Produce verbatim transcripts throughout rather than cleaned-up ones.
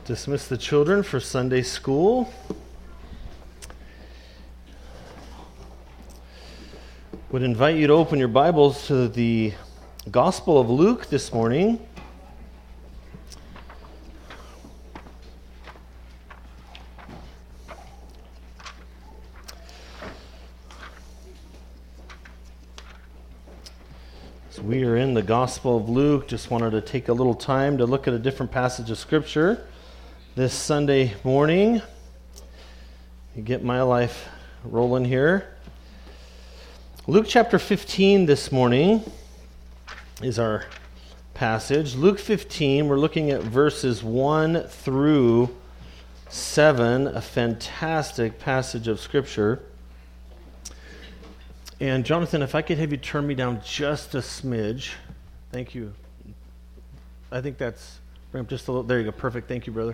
Dismiss the children for Sunday school. Would invite you to open your Bibles to the Gospel of Luke this morning. As we are in the Gospel of Luke, just wanted to take a little time to look at a different passage of Scripture this Sunday morning. You get my life rolling here. Luke chapter fifteen this morning is our passage. Luke fifteen, we're looking at verses one through seven, a fantastic passage of Scripture. And Jonathan, if I could have you turn me down just a smidge. Thank you. I think that's just a little, there you go, perfect. Thank you, brother.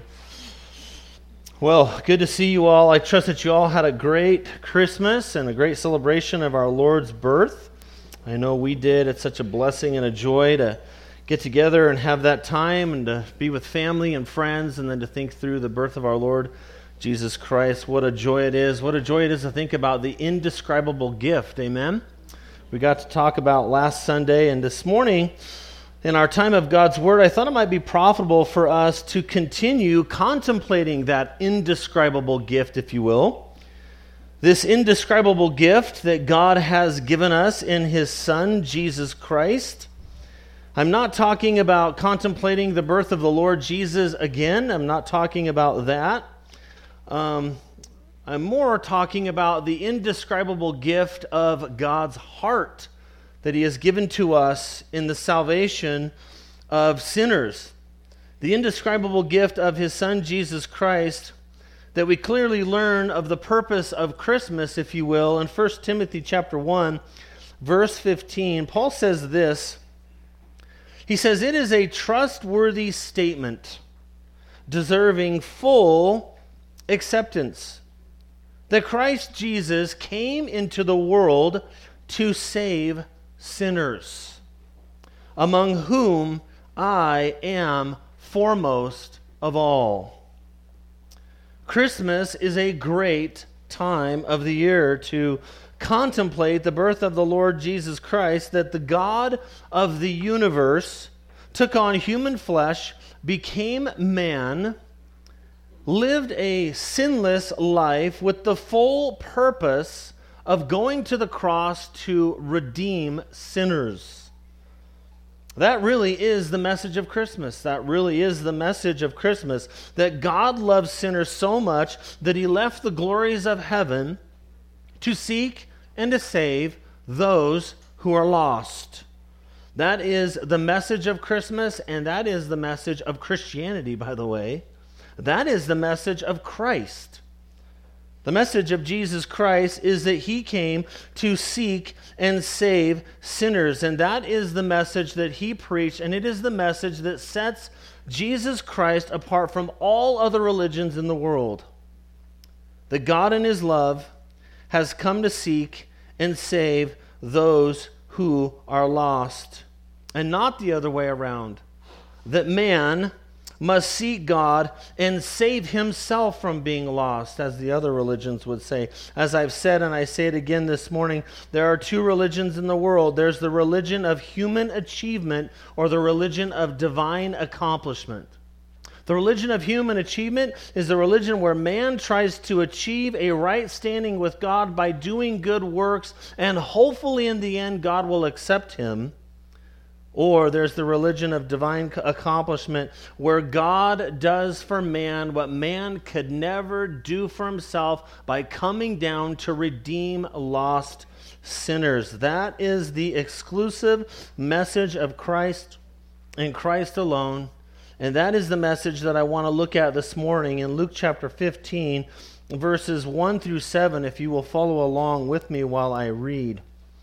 Well, good to see you all. I trust that you all had a great Christmas and a great celebration of our Lord's birth. I know we did. It's such a blessing and a joy to get together and have that time and to be with family and friends and then to think through the birth of our Lord Jesus Christ. What a joy it is. What a joy it is to think about the indescribable gift. Amen? We got to talk about last Sunday, and this morning in our time of God's Word, I thought it might be profitable for us to continue contemplating that indescribable gift, if you will. This indescribable gift that God has given us in His Son, Jesus Christ. I'm not talking about contemplating the birth of the Lord Jesus again. I'm not talking about that. Um, I'm more talking about the indescribable gift of God's heart that He has given to us in the salvation of sinners. The indescribable gift of His Son, Jesus Christ, that we clearly learn of the purpose of Christmas, if you will. In First Timothy chapter one, verse fifteen, Paul says this. He says, "It is a trustworthy statement, deserving full acceptance, that Christ Jesus came into the world to save sinners, among whom I am foremost of all." Christmas is a great time of the year to contemplate the birth of the Lord Jesus Christ, that the God of the universe took on human flesh, became man, lived a sinless life with the full purpose of going to the cross to redeem sinners. That really is the message of Christmas. That really is the message of Christmas, that God loves sinners so much that He left the glories of heaven to seek and to save those who are lost. That is the message of Christmas, and that is the message of Christianity, by the way. That is the message of Christ. The message of Jesus Christ is that He came to seek and save sinners. And that is the message that He preached. And it is the message that sets Jesus Christ apart from all other religions in the world. That God in His love has come to seek and save those who are lost. And not the other way around. That man must seek God and save himself from being lost, as the other religions would say. As I've said, and I say it again this morning, there are two religions in the world. There's the religion of human achievement or the religion of divine accomplishment. The religion of human achievement is the religion where man tries to achieve a right standing with God by doing good works, and hopefully in the end God will accept him. Or there's the religion of divine accomplishment, where God does for man what man could never do for himself by coming down to redeem lost sinners. That is the exclusive message of Christ and Christ alone. And that is the message that I want to look at this morning in Luke chapter fifteen, verses one through seven, if you will follow along with me while I read.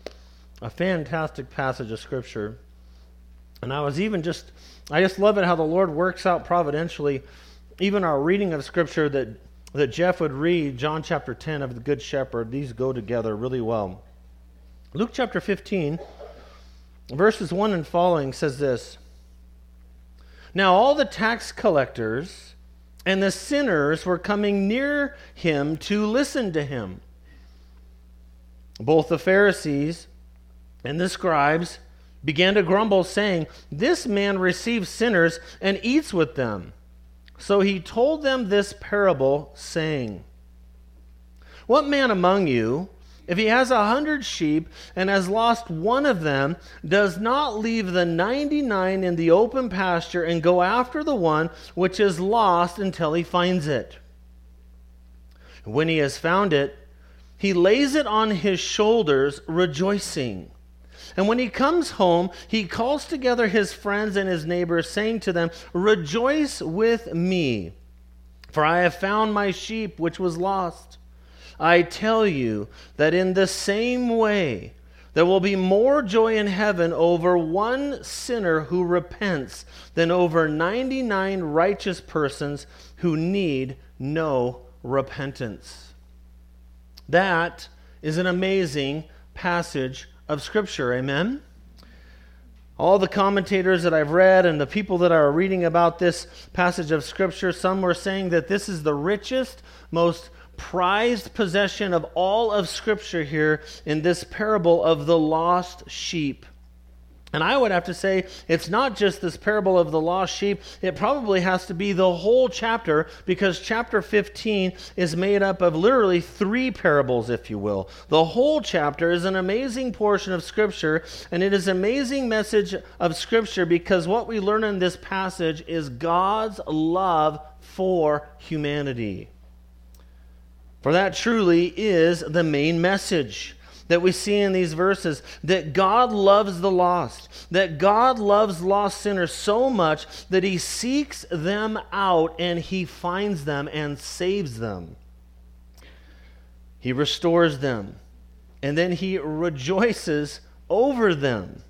A fantastic passage of Scripture. And I was even just, I just love it how the Lord works out providentially, even our reading of Scripture that, that Jeff would read, John chapter ten of the Good Shepherd. These go together really well. Luke chapter fifteen, verses one and following says this. Now all the tax collectors and the sinners were coming near him to listen to him. Both the Pharisees and the scribes began to grumble, saying, "This man receives sinners and eats with them." So he told them this parable, saying, "What man among you, if he has a hundred sheep and has lost one of them, does not leave the ninety-nine in the open pasture and go after the one which is lost until he finds it? When he has found it, he lays it on his shoulders, rejoicing. And when he comes home, he calls together his friends and his neighbors, saying to them, 'Rejoice with me, for I have found my sheep which was lost.' I tell you that in the same way there will be more joy in heaven over one sinner who repents than over ninety-nine righteous persons who need no repentance." That is an amazing passage of Scripture, amen? All the commentators that I've read and the people that are reading about this passage of Scripture, some were saying that this is the richest, most prized possession of all of Scripture here in this parable of the lost sheep. And I would have to say it's not just this parable of the lost sheep. It probably has to be the whole chapter, because chapter fifteen is made up of literally three parables, if you will. The whole chapter is an amazing portion of Scripture, and it is an amazing message of Scripture because what we learn in this passage is God's love for humanity. For that truly is the main message that we see in these verses, that God loves the lost, that God loves lost sinners so much that he seeks them out and he finds them and saves them. He restores them, and then he rejoices over them.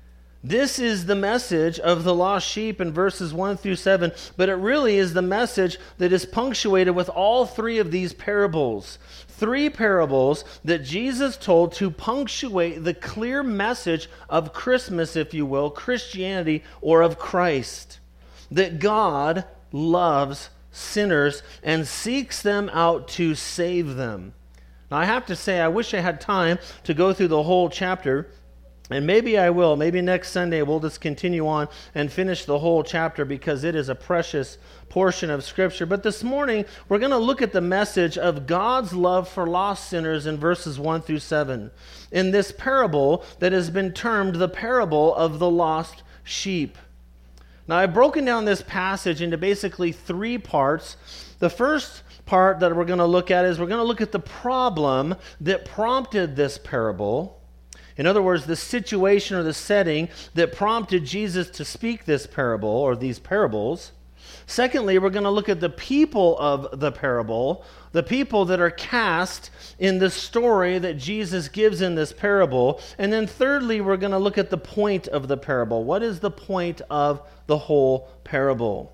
This is the message of the lost sheep in verses one through seven, but it really is the message that is punctuated with all three of these parables. Three parables that Jesus told to punctuate the clear message of Christmas, if you will, Christianity, or of Christ. That God loves sinners and seeks them out to save them. Now I have to say, I wish I had time to go through the whole chapter. And maybe I will. Maybe next Sunday we'll just continue on and finish the whole chapter because it is a precious portion of Scripture. But this morning we're going to look at the message of God's love for lost sinners in verses one through seven. In this parable that has been termed the parable of the lost sheep. Now I've broken down this passage into basically three parts. The first part that we're going to look at is we're going to look at the problem that prompted this parable. In other words, the situation or the setting that prompted Jesus to speak this parable or these parables. Secondly, we're going to look at the people of the parable, the people that are cast in the story that Jesus gives in this parable. And then thirdly, we're going to look at the point of the parable. What is the point of the whole parable?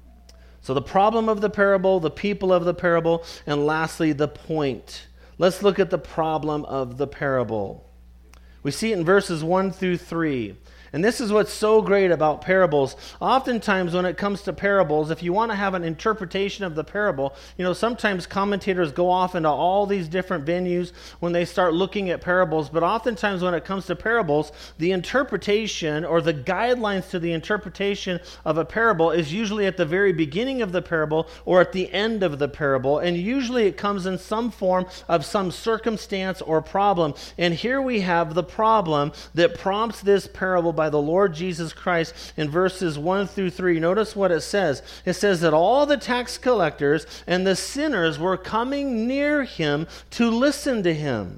So the problem of the parable, the people of the parable, and lastly, the point. Let's look at the problem of the parable. We see it in verses one through three. And this is what's so great about parables. Oftentimes when it comes to parables, if you want to have an interpretation of the parable, you know, sometimes commentators go off into all these different venues when they start looking at parables. But oftentimes when it comes to parables, the interpretation or the guidelines to the interpretation of a parable is usually at the very beginning of the parable or at the end of the parable. And usually it comes in some form of some circumstance or problem. And here we have the problem that prompts this parable by the Lord Jesus Christ in verses one through three. Notice what it says. It says that all the tax collectors and the sinners were coming near him to listen to him.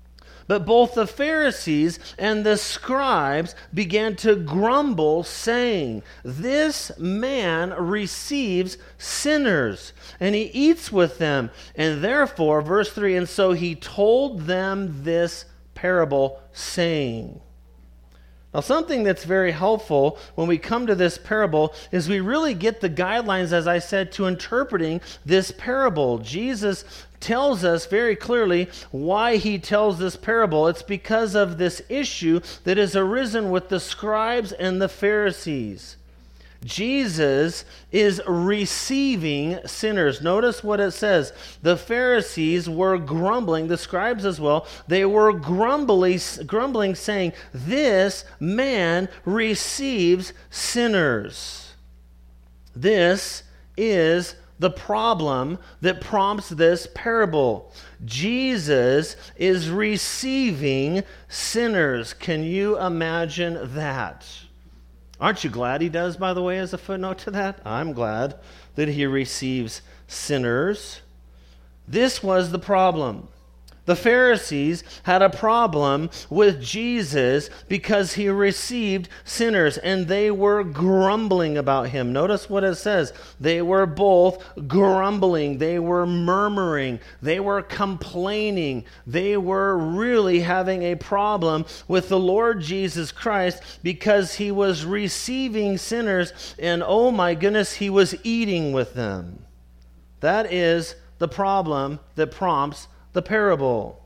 But both the Pharisees and the scribes began to grumble, saying, "This man receives sinners, and he eats with them." And therefore, verse three, and so he told them this parable, saying. Now, something that's very helpful when we come to this parable is we really get the guidelines, as I said, to interpreting this parable. Jesus tells us very clearly why he tells this parable. It's because of this issue that has arisen with the scribes and the Pharisees. Jesus is receiving sinners. Notice what it says. The Pharisees were grumbling, the scribes as well. They were grumbling, grumbling saying, "This man receives sinners." This is the problem that prompts this parable. Jesus is receiving sinners. Can you imagine that? Aren't you glad he does, by the way, as a footnote to that? I'm glad that he receives sinners. This was the problem. The Pharisees had a problem with Jesus because he received sinners, and they were grumbling about him. Notice what it says. They were both grumbling. They were murmuring. They were complaining. They were really having a problem with the Lord Jesus Christ because he was receiving sinners, and oh my goodness, he was eating with them. That is the problem that prompts the parable.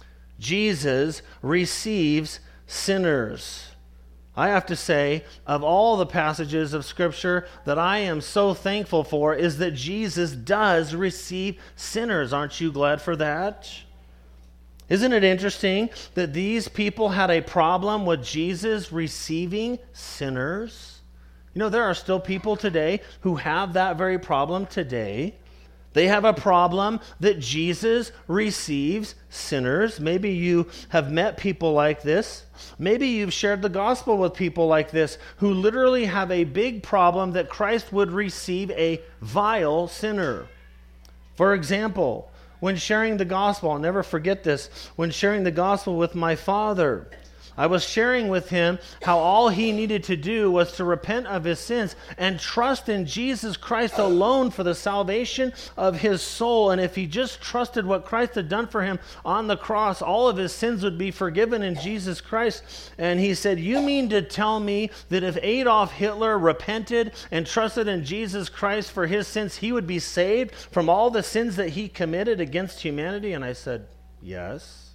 Jesus receives sinners. I have to say, of all the passages of Scripture that I am so thankful for is that Jesus does receive sinners. Aren't you glad for that? Isn't it interesting that these people had a problem with Jesus receiving sinners? You know, there are still people today who have that very problem today. They have a problem that Jesus receives sinners. Maybe you have met people like this. Maybe you've shared the gospel with people like this who literally have a big problem that Christ would receive a vile sinner. For example, when sharing the gospel, I'll never forget this, when sharing the gospel with my father, I was sharing with him how all he needed to do was to repent of his sins and trust in Jesus Christ alone for the salvation of his soul. And if he just trusted what Christ had done for him on the cross, all of his sins would be forgiven in Jesus Christ. And he said, "You mean to tell me that if Adolf Hitler repented and trusted in Jesus Christ for his sins, he would be saved from all the sins that he committed against humanity?" And I said, "Yes."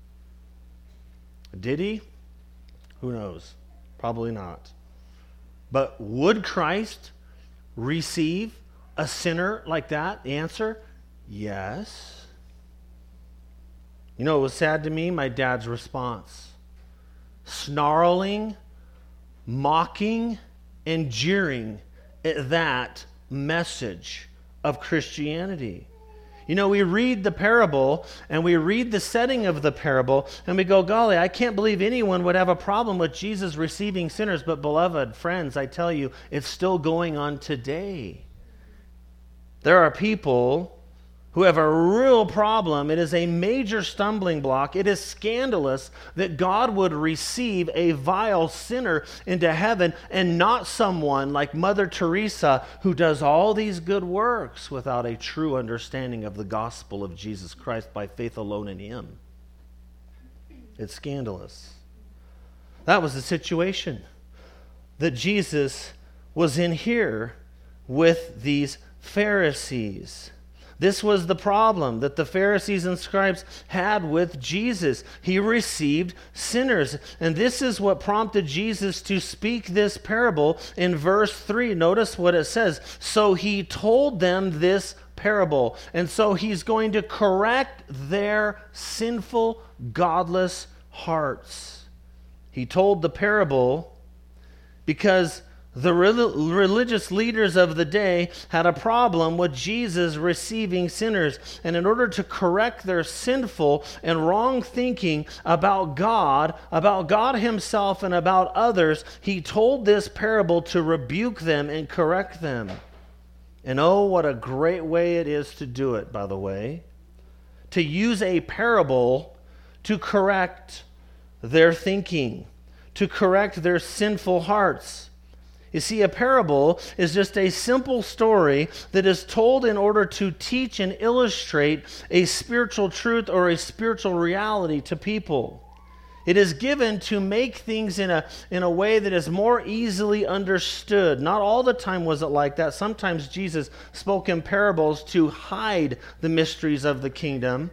Did he? Who knows? Probably not. But would Christ receive a sinner like that? The answer, yes. You know, it was sad to me, my dad's response. Snarling, mocking, and jeering at that message of Christianity. You know, we read the parable, and we read the setting of the parable, and we go, golly, I can't believe anyone would have a problem with Jesus receiving sinners. But beloved friends, I tell you, it's still going on today. There are people who have a real problem. It is a major stumbling block. It is scandalous that God would receive a vile sinner into heaven and not someone like Mother Teresa who does all these good works without a true understanding of the gospel of Jesus Christ by faith alone in him. It's scandalous. That was the situation that Jesus was in here with these Pharisees. This was the problem that the Pharisees and scribes had with Jesus. He received sinners. And this is what prompted Jesus to speak this parable in verse three. Notice what it says. So he told them this parable. And so he's going to correct their sinful, godless hearts. He told the parable because the religious leaders of the day had a problem with Jesus receiving sinners. And in order to correct their sinful and wrong thinking about God, about God himself and about others, he told this parable to rebuke them and correct them. And oh, what a great way it is to do it, by the way. To use a parable to correct their thinking, to correct their sinful hearts. You see, a parable is just a simple story that is told in order to teach and illustrate a spiritual truth or a spiritual reality to people. It is given to make things in a, in a way that is more easily understood. Not all the time was it like that. Sometimes Jesus spoke in parables to hide the mysteries of the kingdom.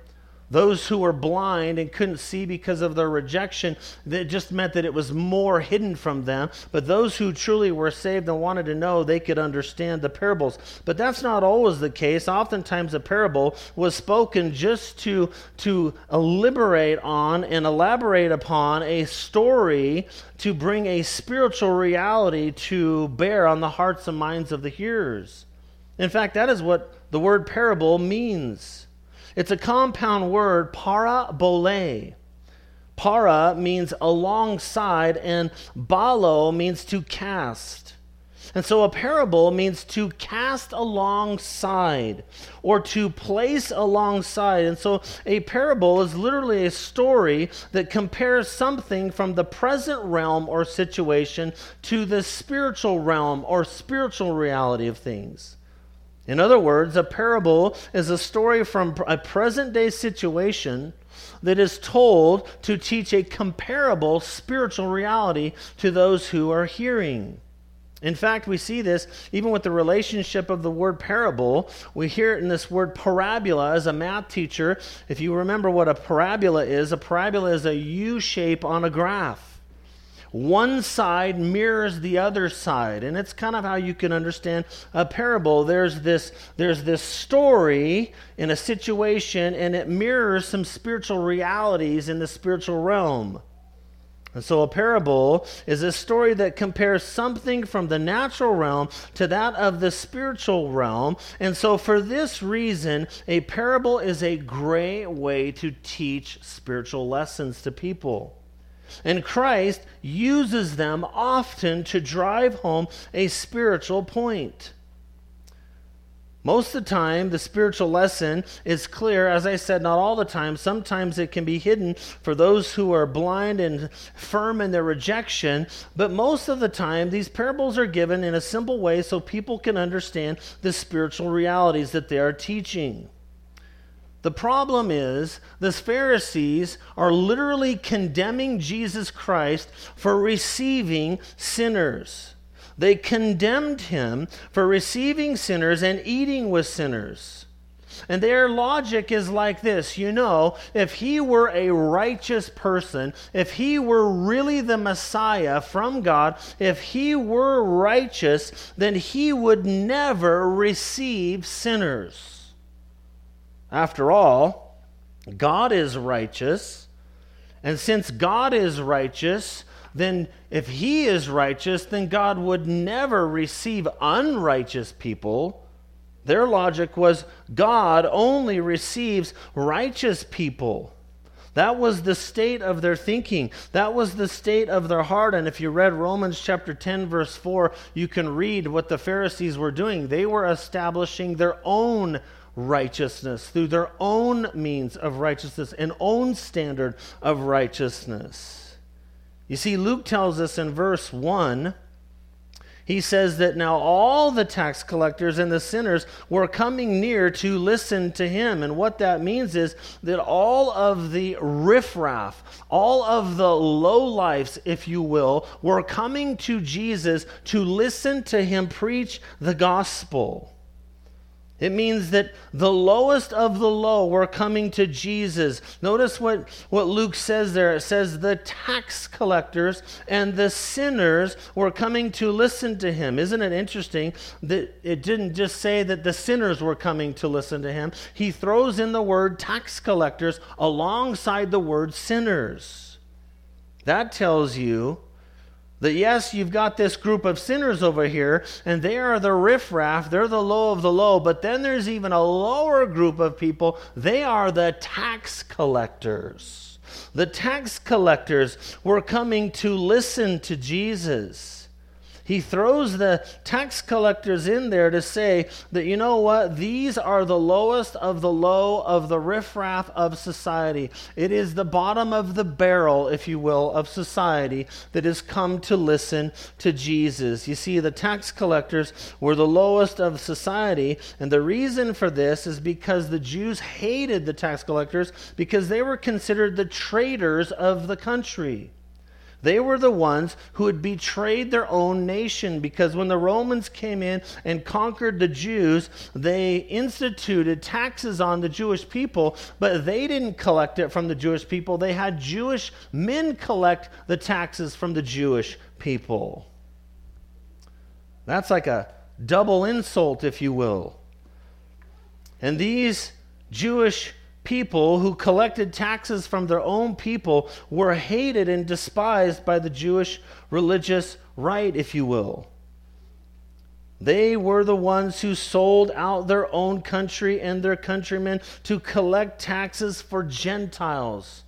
Those who were blind and couldn't see because of their rejection, that just meant that it was more hidden from them. But those who truly were saved and wanted to know, they could understand the parables. But that's not always the case. Oftentimes a parable was spoken just to, to liberate on and elaborate upon a story to bring a spiritual reality to bear on the hearts and minds of the hearers. In fact, that is what the word parable means. It's a compound word, parabole. Para means alongside, and balo means to cast. And so a parable means to cast alongside or to place alongside. And so a parable is literally a story that compares something from the present realm or situation to the spiritual realm or spiritual reality of things. In other words, a parable is a story from a present-day situation that is told to teach a comparable spiritual reality to those who are hearing. In fact, we see this even with the relationship of the word parable. We hear it in this word parabola. As a math teacher, if you remember what a parabola is, a parabola is a U shape on a graph. One side mirrors the other side, and it's kind of how you can understand a parable. There's this, there's this story in a situation, and it mirrors some spiritual realities in the spiritual realm. And so a parable is a story that compares something from the natural realm to that of the spiritual realm. And so for this reason, a parable is a great way to teach spiritual lessons to people. And Christ uses them often to drive home a spiritual point. Most of the time, the spiritual lesson is clear. As I said, not all the time. Sometimes it can be hidden for those who are blind and firm in their rejection. But most of the time, these parables are given in a simple way so people can understand the spiritual realities that they are teaching. The problem is, the Pharisees are literally condemning Jesus Christ for receiving sinners. They condemned him for receiving sinners and eating with sinners. And their logic is like this: you know, if he were a righteous person, if he were really the Messiah from God, if he were righteous, then he would never receive sinners. After all, God is righteous, and since God is righteous, then if he is righteous, then God would never receive unrighteous people. Their logic was God only receives righteous people. That was the state of their thinking. That was the state of their heart. And if you read Romans chapter ten, verse four, you can read what the Pharisees were doing. They were establishing their own righteousness through their own means of righteousness, an own standard of righteousness. You see, Luke tells us in verse one, he says that now all the tax collectors and the sinners were coming near to listen to him. And what that means is that all of the riffraff, all of the lowlifes, if you will, were coming to Jesus to listen to him preach the gospel. It means that the lowest of the low were coming to Jesus. Notice what, what Luke says there. It says the tax collectors and the sinners were coming to listen to him. Isn't it interesting that it didn't just say that the sinners were coming to listen to him? He throws in the word tax collectors alongside the word sinners. That tells you that yes, you've got this group of sinners over here, and they are the riffraff, they're the low of the low, but then there's even a lower group of people. They are the tax collectors. The tax collectors were coming to listen to Jesus. He throws the tax collectors in there to say that, you know what, these are the lowest of the low of the riffraff of society. It is the bottom of the barrel, if you will, of society that has come to listen to Jesus. You see, the tax collectors were the lowest of society, and the reason for this is because the Jews hated the tax collectors because they were considered the traitors of the country. They were the ones who had betrayed their own nation, because when the Romans came in and conquered the Jews, they instituted taxes on the Jewish people, but they didn't collect it from the Jewish people. They had Jewish men collect the taxes from the Jewish people. That's like a double insult, if you will. And these Jewish people who collected taxes from their own people were hated and despised by the Jewish religious right, if you will. They were the ones who sold out their own country and their countrymen to collect taxes for Gentiles.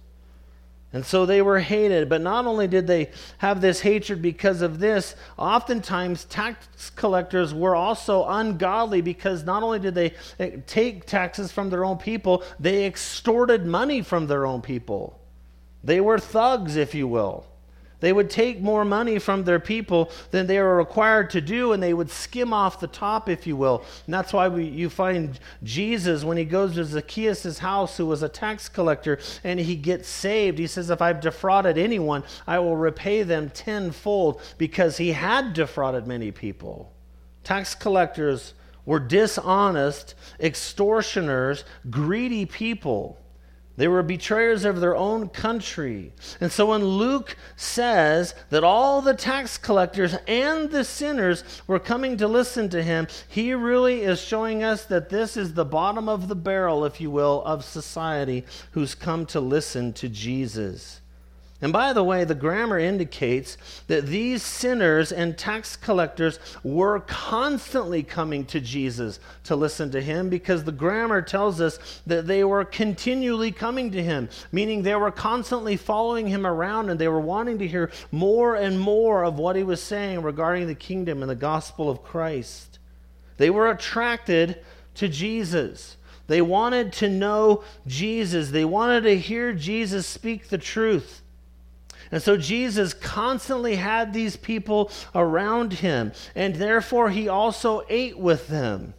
And so they were hated. But not only did they have this hatred because of this, oftentimes tax collectors were also ungodly, because not only did they take taxes from their own people, they extorted money from their own people. They were thugs, if you will. They would take more money from their people than they were required to do, and they would skim off the top, if you will. And that's why we, you find Jesus, when he goes to Zacchaeus' house, who was a tax collector, and he gets saved, he says, if I've defrauded anyone, I will repay them tenfold, because he had defrauded many people. Tax collectors were dishonest, extortioners, greedy people. They were betrayers of their own country. And so when Luke says that all the tax collectors and the sinners were coming to listen to him, he really is showing us that this is the bottom of the barrel, if you will, of society who's come to listen to Jesus. And by the way, the grammar indicates that these sinners and tax collectors were constantly coming to Jesus to listen to him, because the grammar tells us that they were continually coming to him, meaning they were constantly following him around, and they were wanting to hear more and more of what he was saying regarding the kingdom and the gospel of Christ. They were attracted to Jesus. They wanted to know Jesus. They wanted to hear Jesus speak the truth. And so Jesus constantly had these people around him, and therefore he also ate with them.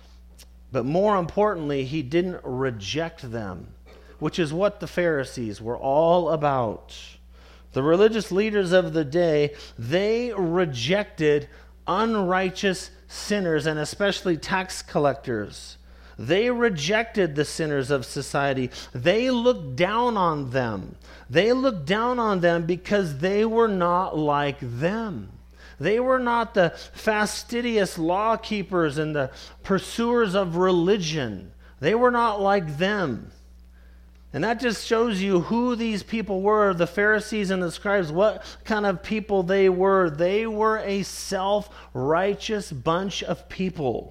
But more importantly, he didn't reject them, which is what the Pharisees were all about. The religious leaders of the day, they rejected unrighteous sinners, and especially tax collectors. They rejected the sinners of society. They looked down on them. They looked down on them because they were not like them. They were not the fastidious law keepers and the pursuers of religion. They were not like them. And that just shows you who these people were, the Pharisees and the scribes, what kind of people they were. They were a self-righteous bunch of people.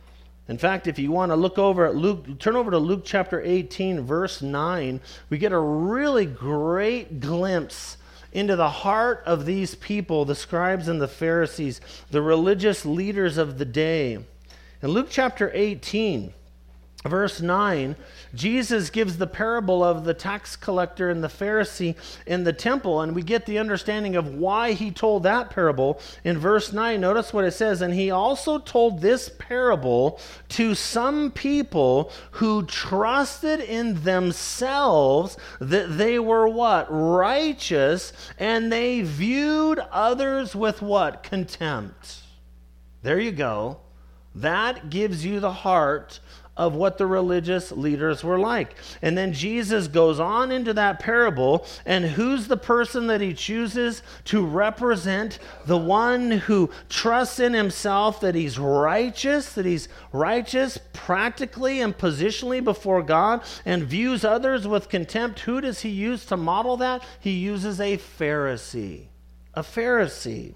In fact, if you want to look over at Luke, turn over to Luke chapter eighteen, verse nine, we get a really great glimpse into the heart of these people, the scribes and the Pharisees, the religious leaders of the day. In Luke chapter eighteen, verse nine, Jesus gives the parable of the tax collector and the Pharisee in the temple, and we get the understanding of why he told that parable. In verse nine, notice what it says, and he also told this parable to some people who trusted in themselves that they were what? Righteous, and they viewed others with what? Contempt. There you go. That gives you the heart of what the religious leaders were like. And then Jesus goes on into that parable, and who's the person that he chooses to represent the one who trusts in himself that he's righteous, that he's righteous practically and positionally before God, and views others with contempt? Who does he use to model that? He uses a Pharisee. A Pharisee.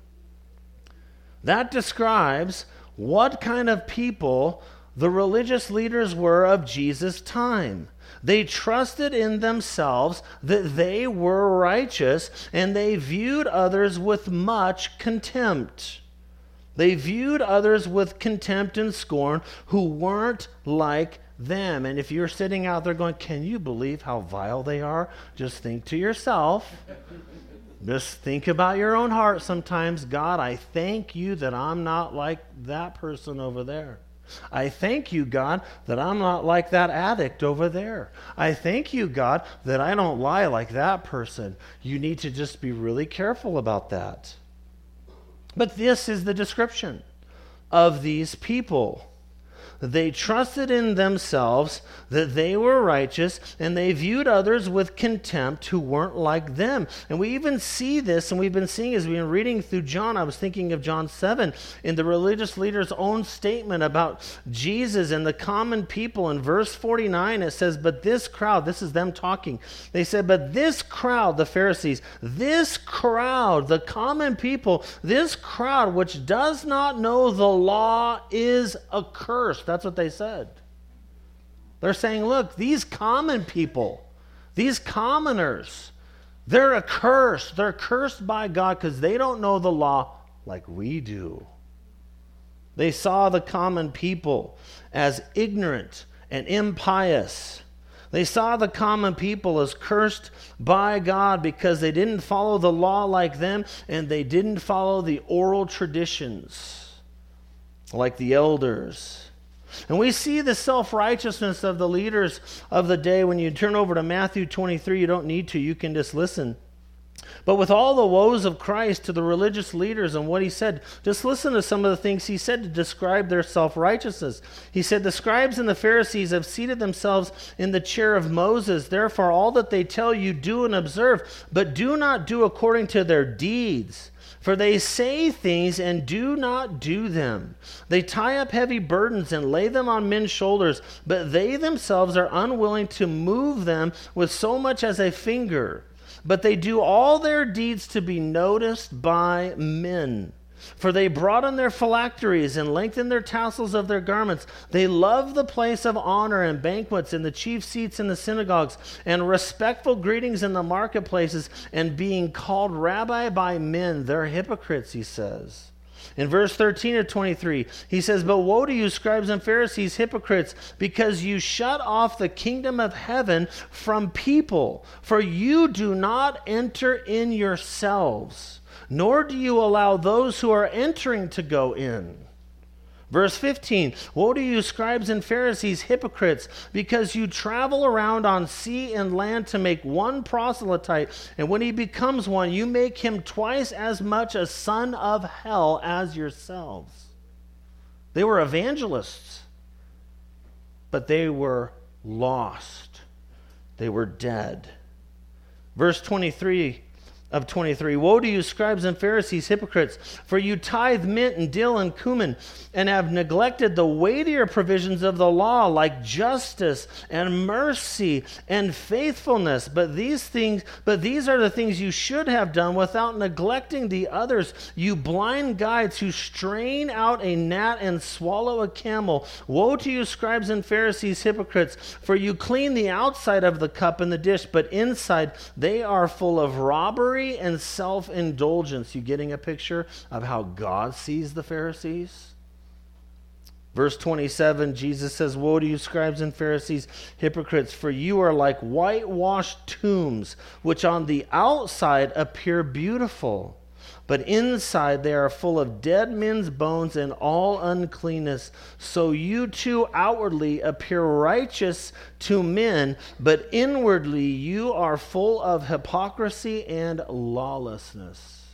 That describes what kind of people the religious leaders were of Jesus' time. They trusted in themselves that they were righteous, and they viewed others with much contempt. They viewed others with contempt and scorn who weren't like them. And if you're sitting out there going, can you believe how vile they are? Just think to yourself. Just think about your own heart sometimes. God, I thank you that I'm not like that person over there. I thank you, God, that I'm not like that addict over there. I thank you, God, that I don't lie like that person. You need to just be really careful about that. But this is the description of these people. They trusted in themselves that they were righteous, and they viewed others with contempt who weren't like them. And we even see this, and we've been seeing as we've been reading through John. I was thinking of John seven, in the religious leader's own statement about Jesus and the common people. In verse forty-nine, it says, but this crowd, this is them talking. They said, but this crowd, the Pharisees, this crowd, the common people, this crowd which does not know the law is accursed. That's what they said. They're saying, look, these common people, these commoners, they're accursed. They're cursed by God because they don't know the law like we do. They saw the common people as ignorant and impious. They saw the common people as cursed by God because they didn't follow the law like them, and they didn't follow the oral traditions like the elders. And we see the self-righteousness of the leaders of the day. When you turn over to Matthew twenty-three, you don't need to, you can just listen. But with all the woes of Christ to the religious leaders and what he said, just listen to some of the things he said to describe their self-righteousness. He said, the scribes and the Pharisees have seated themselves in the chair of Moses. Therefore, all that they tell you, do and observe, but do not do according to their deeds. For they say things and do not do them. They tie up heavy burdens and lay them on men's shoulders, but they themselves are unwilling to move them with so much as a finger. But they do all their deeds to be noticed by men. For they broaden their phylacteries and lengthen their tassels of their garments. They love the place of honor and banquets and the chief seats in the synagogues and respectful greetings in the marketplaces and being called rabbi by men. They're hypocrites, he says. In verse thirteen of twenty-three, he says, but woe to you, scribes and Pharisees, hypocrites, because you shut off the kingdom of heaven from people, for you do not enter in yourselves, nor do you allow those who are entering to go in. Verse fifteen, woe to you, scribes and Pharisees, hypocrites, because you travel around on sea and land to make one proselyte, and when he becomes one, you make him twice as much a son of hell as yourselves. They were evangelists, but they were lost. They were dead. Verse twenty-three of twenty-three, woe to you, scribes and Pharisees, hypocrites, for you tithe mint and dill and cumin, and have neglected the weightier provisions of the law, like justice and mercy and faithfulness. But these things, but these are the things you should have done without neglecting the others. You blind guides who strain out a gnat and swallow a camel. Woe to you, scribes and Pharisees, hypocrites, for you clean the outside of the cup and the dish, but inside they are full of robbery and self-indulgence. You getting a picture of how God sees the Pharisees? Verse twenty-seven, Jesus says, woe to you, scribes and Pharisees, hypocrites, for you are like whitewashed tombs, which on the outside appear beautiful, but inside they are full of dead men's bones and all uncleanness. So you too outwardly appear righteous to men, but inwardly you are full of hypocrisy and lawlessness.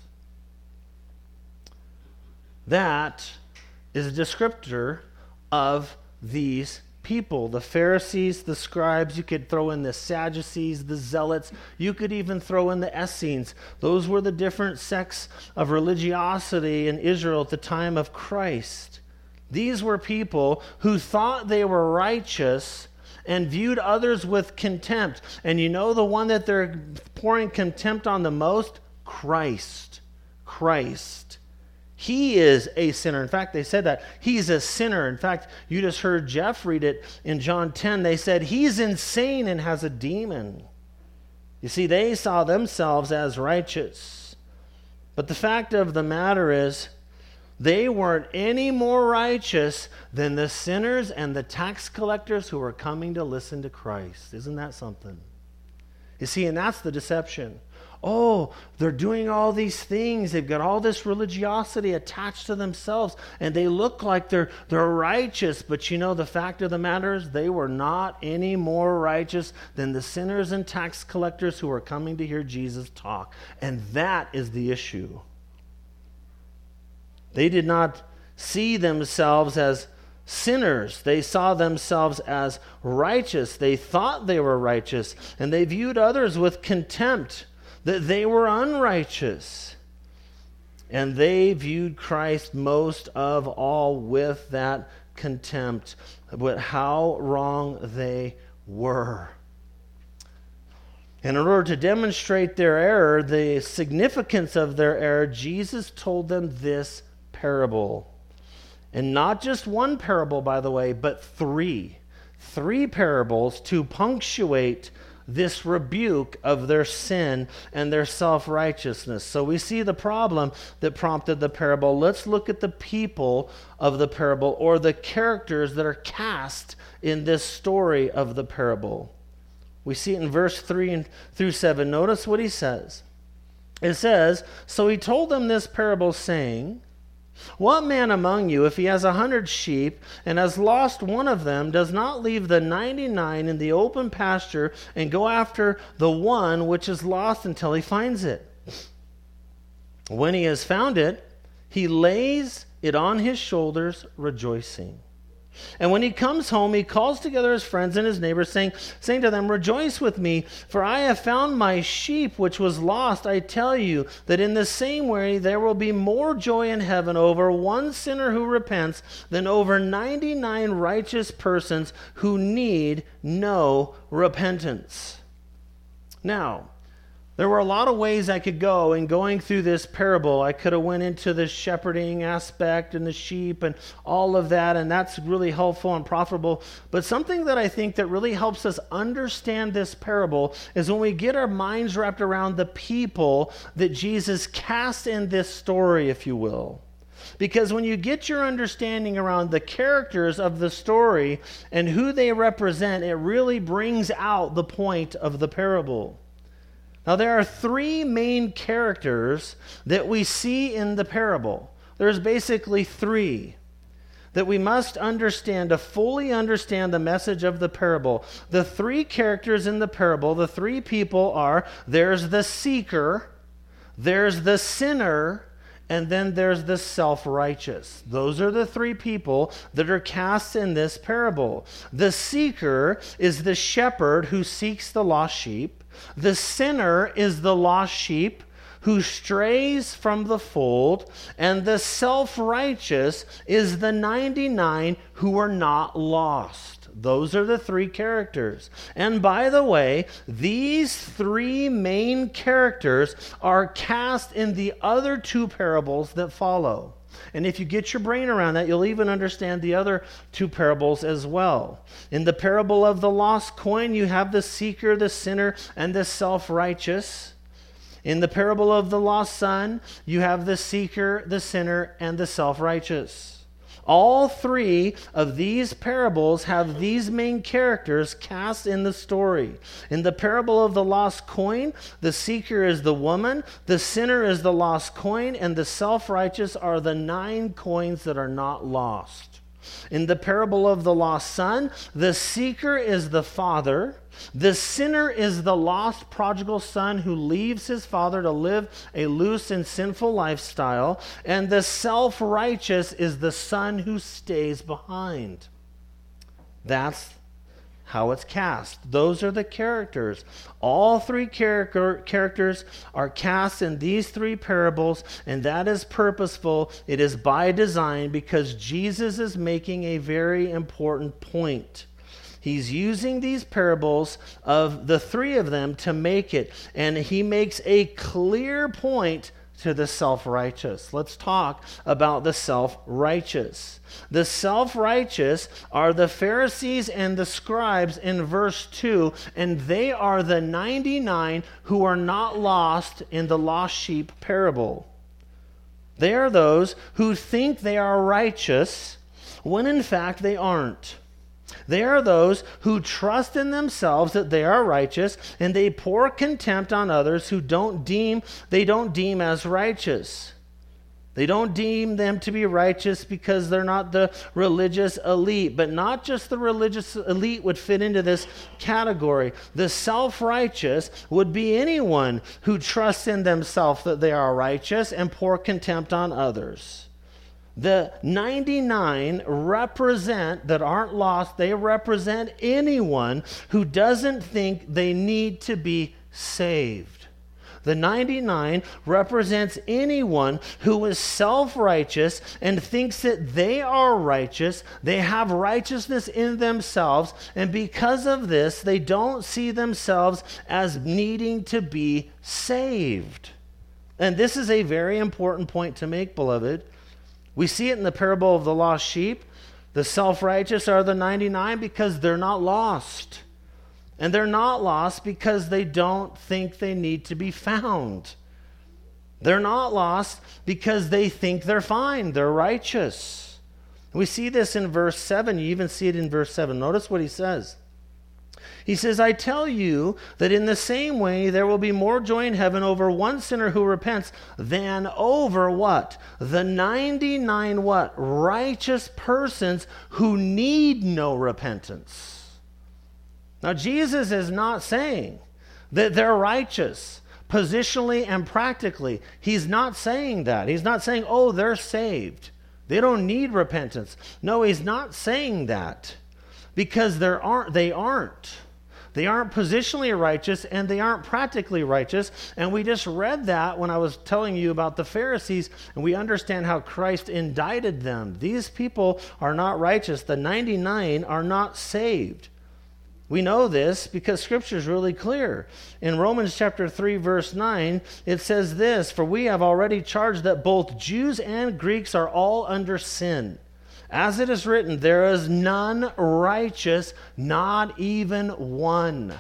That is a descriptor of these people, the Pharisees, the scribes. You could throw in the Sadducees, the Zealots. You could even throw in the Essenes. Those were the different sects of religiosity in Israel at the time of Christ. These were people who thought they were righteous and viewed others with contempt. And you know the one that they're pouring contempt on the most? Christ. Christ. He is a sinner. In fact, they said that. He's a sinner. In fact, you just heard Jeff read it in John ten. They said, he's insane and has a demon. You see, they saw themselves as righteous. But the fact of the matter is, they weren't any more righteous than the sinners and the tax collectors who were coming to listen to Christ. Isn't that something? You see, and that's the deception. oh, they're doing all these things. They've got all this religiosity attached to themselves, and they look like they're, they're righteous. But you know, the fact of the matter is they were not any more righteous than the sinners and tax collectors who were coming to hear Jesus talk. And that is the issue. They did not see themselves as sinners. They saw themselves as righteous. They thought they were righteous, and they viewed others with contempt, that they were unrighteous. And they viewed Christ most of all with that contempt. But how wrong they were. And in order to demonstrate their error, the significance of their error, Jesus told them this parable. And not just one parable, by the way, but three. Three parables to punctuate this rebuke of their sin and their self-righteousness. So we see the problem that prompted the parable. Let's look at the people of the parable, or the characters that are cast in this story of the parable. We see it in verse three through seven. Notice what he says. It says, "So he told them this parable, saying, What man among you, if he has a hundred sheep and has lost one of them, does not leave the ninety-nine in the open pasture and go after the one which is lost until he finds it? When he has found it, he lays it on his shoulders, rejoicing. And when he comes home, he calls together his friends and his neighbors, saying, saying to them, Rejoice with me, for I have found my sheep which was lost. I tell you that in the same way there will be more joy in heaven over one sinner who repents than over ninety-nine righteous persons who need no repentance." Now, there were a lot of ways I could go in going through this parable. I could have went into the shepherding aspect and the sheep and all of that, and that's really helpful and profitable. But something that I think that really helps us understand this parable is when we get our minds wrapped around the people that Jesus cast in this story, if you will. Because when you get your understanding around the characters of the story and who they represent, it really brings out the point of the parable. Now, there are three main characters that we see in the parable. There's basically three that we must understand to fully understand the message of the parable. The three characters in the parable, the three people are, there's the seeker, there's the sinner, and then there's the self-righteous. Those are the three people that are cast in this parable. The seeker is the shepherd who seeks the lost sheep. The sinner is the lost sheep who strays from the fold, and the self-righteous is the ninety-nine who are not lost. Those are the three characters. And by the way, these three main characters are cast in the other two parables that follow. And if you get your brain around that, you'll even understand the other two parables as well. In the parable of the lost coin, you have the seeker, the sinner, and the self-righteous. In the parable of the lost son, you have the seeker, the sinner, and the self-righteous. All three of these parables have these main characters cast in the story. In the parable of the lost coin, the seeker is the woman, the sinner is the lost coin, and the self-righteous are the nine coins that are not lost. In the parable of the lost son, the seeker is the father, the sinner is the lost prodigal son who leaves his father to live a loose and sinful lifestyle, and the self-righteous is the son who stays behind. That's how it's cast. Those are the characters. All three character, characters are cast in these three parables, and that is purposeful. It is by design because Jesus is making a very important point. He's using these parables of the three of them to make it, and he makes a clear point to the self-righteous. Let's talk about the self-righteous. The self-righteous are the Pharisees and the scribes in verse two, and they are the ninety-nine who are not lost in the lost sheep parable. They are those who think they are righteous when in fact they aren't. They are those who trust in themselves that they are righteous, and they pour contempt on others who don't deem they don't deem as righteous. They don't deem them to be righteous because they're not the religious elite. But not just the religious elite would fit into this category. The self-righteous would be anyone who trusts in themselves that they are righteous and pour contempt on others. The ninety-nine represent, that aren't lost, they represent anyone who doesn't think they need to be saved. The ninety-nine represents anyone who is self-righteous and thinks that they are righteous, they have righteousness in themselves, and because of this, they don't see themselves as needing to be saved. And this is a very important point to make, beloved. We see it in the parable of the lost sheep. The self-righteous are the ninety-nine because they're not lost. And they're not lost because they don't think they need to be found. They're not lost because they think they're fine. They're righteous. We see this in verse seven. You even see it in verse seven. Notice what he says. He says, I tell you that in the same way there will be more joy in heaven over one sinner who repents than over what? The ninety-nine what? Righteous persons who need no repentance. Now, Jesus is not saying that they're righteous positionally and practically. He's not saying that. He's not saying, oh, they're saved. They don't need repentance. No, he's not saying that because there aren't, they aren't. They aren't positionally righteous and they aren't practically righteous. And we just read that when I was telling you about the Pharisees, and we understand how Christ indicted them. These people are not righteous. The ninety-nine are not saved. We know this because Scripture is really clear. In Romans chapter three, verse nine, it says this, for we have already charged that both Jews and Greeks are all under sin. As it is written, there is none righteous, not even one.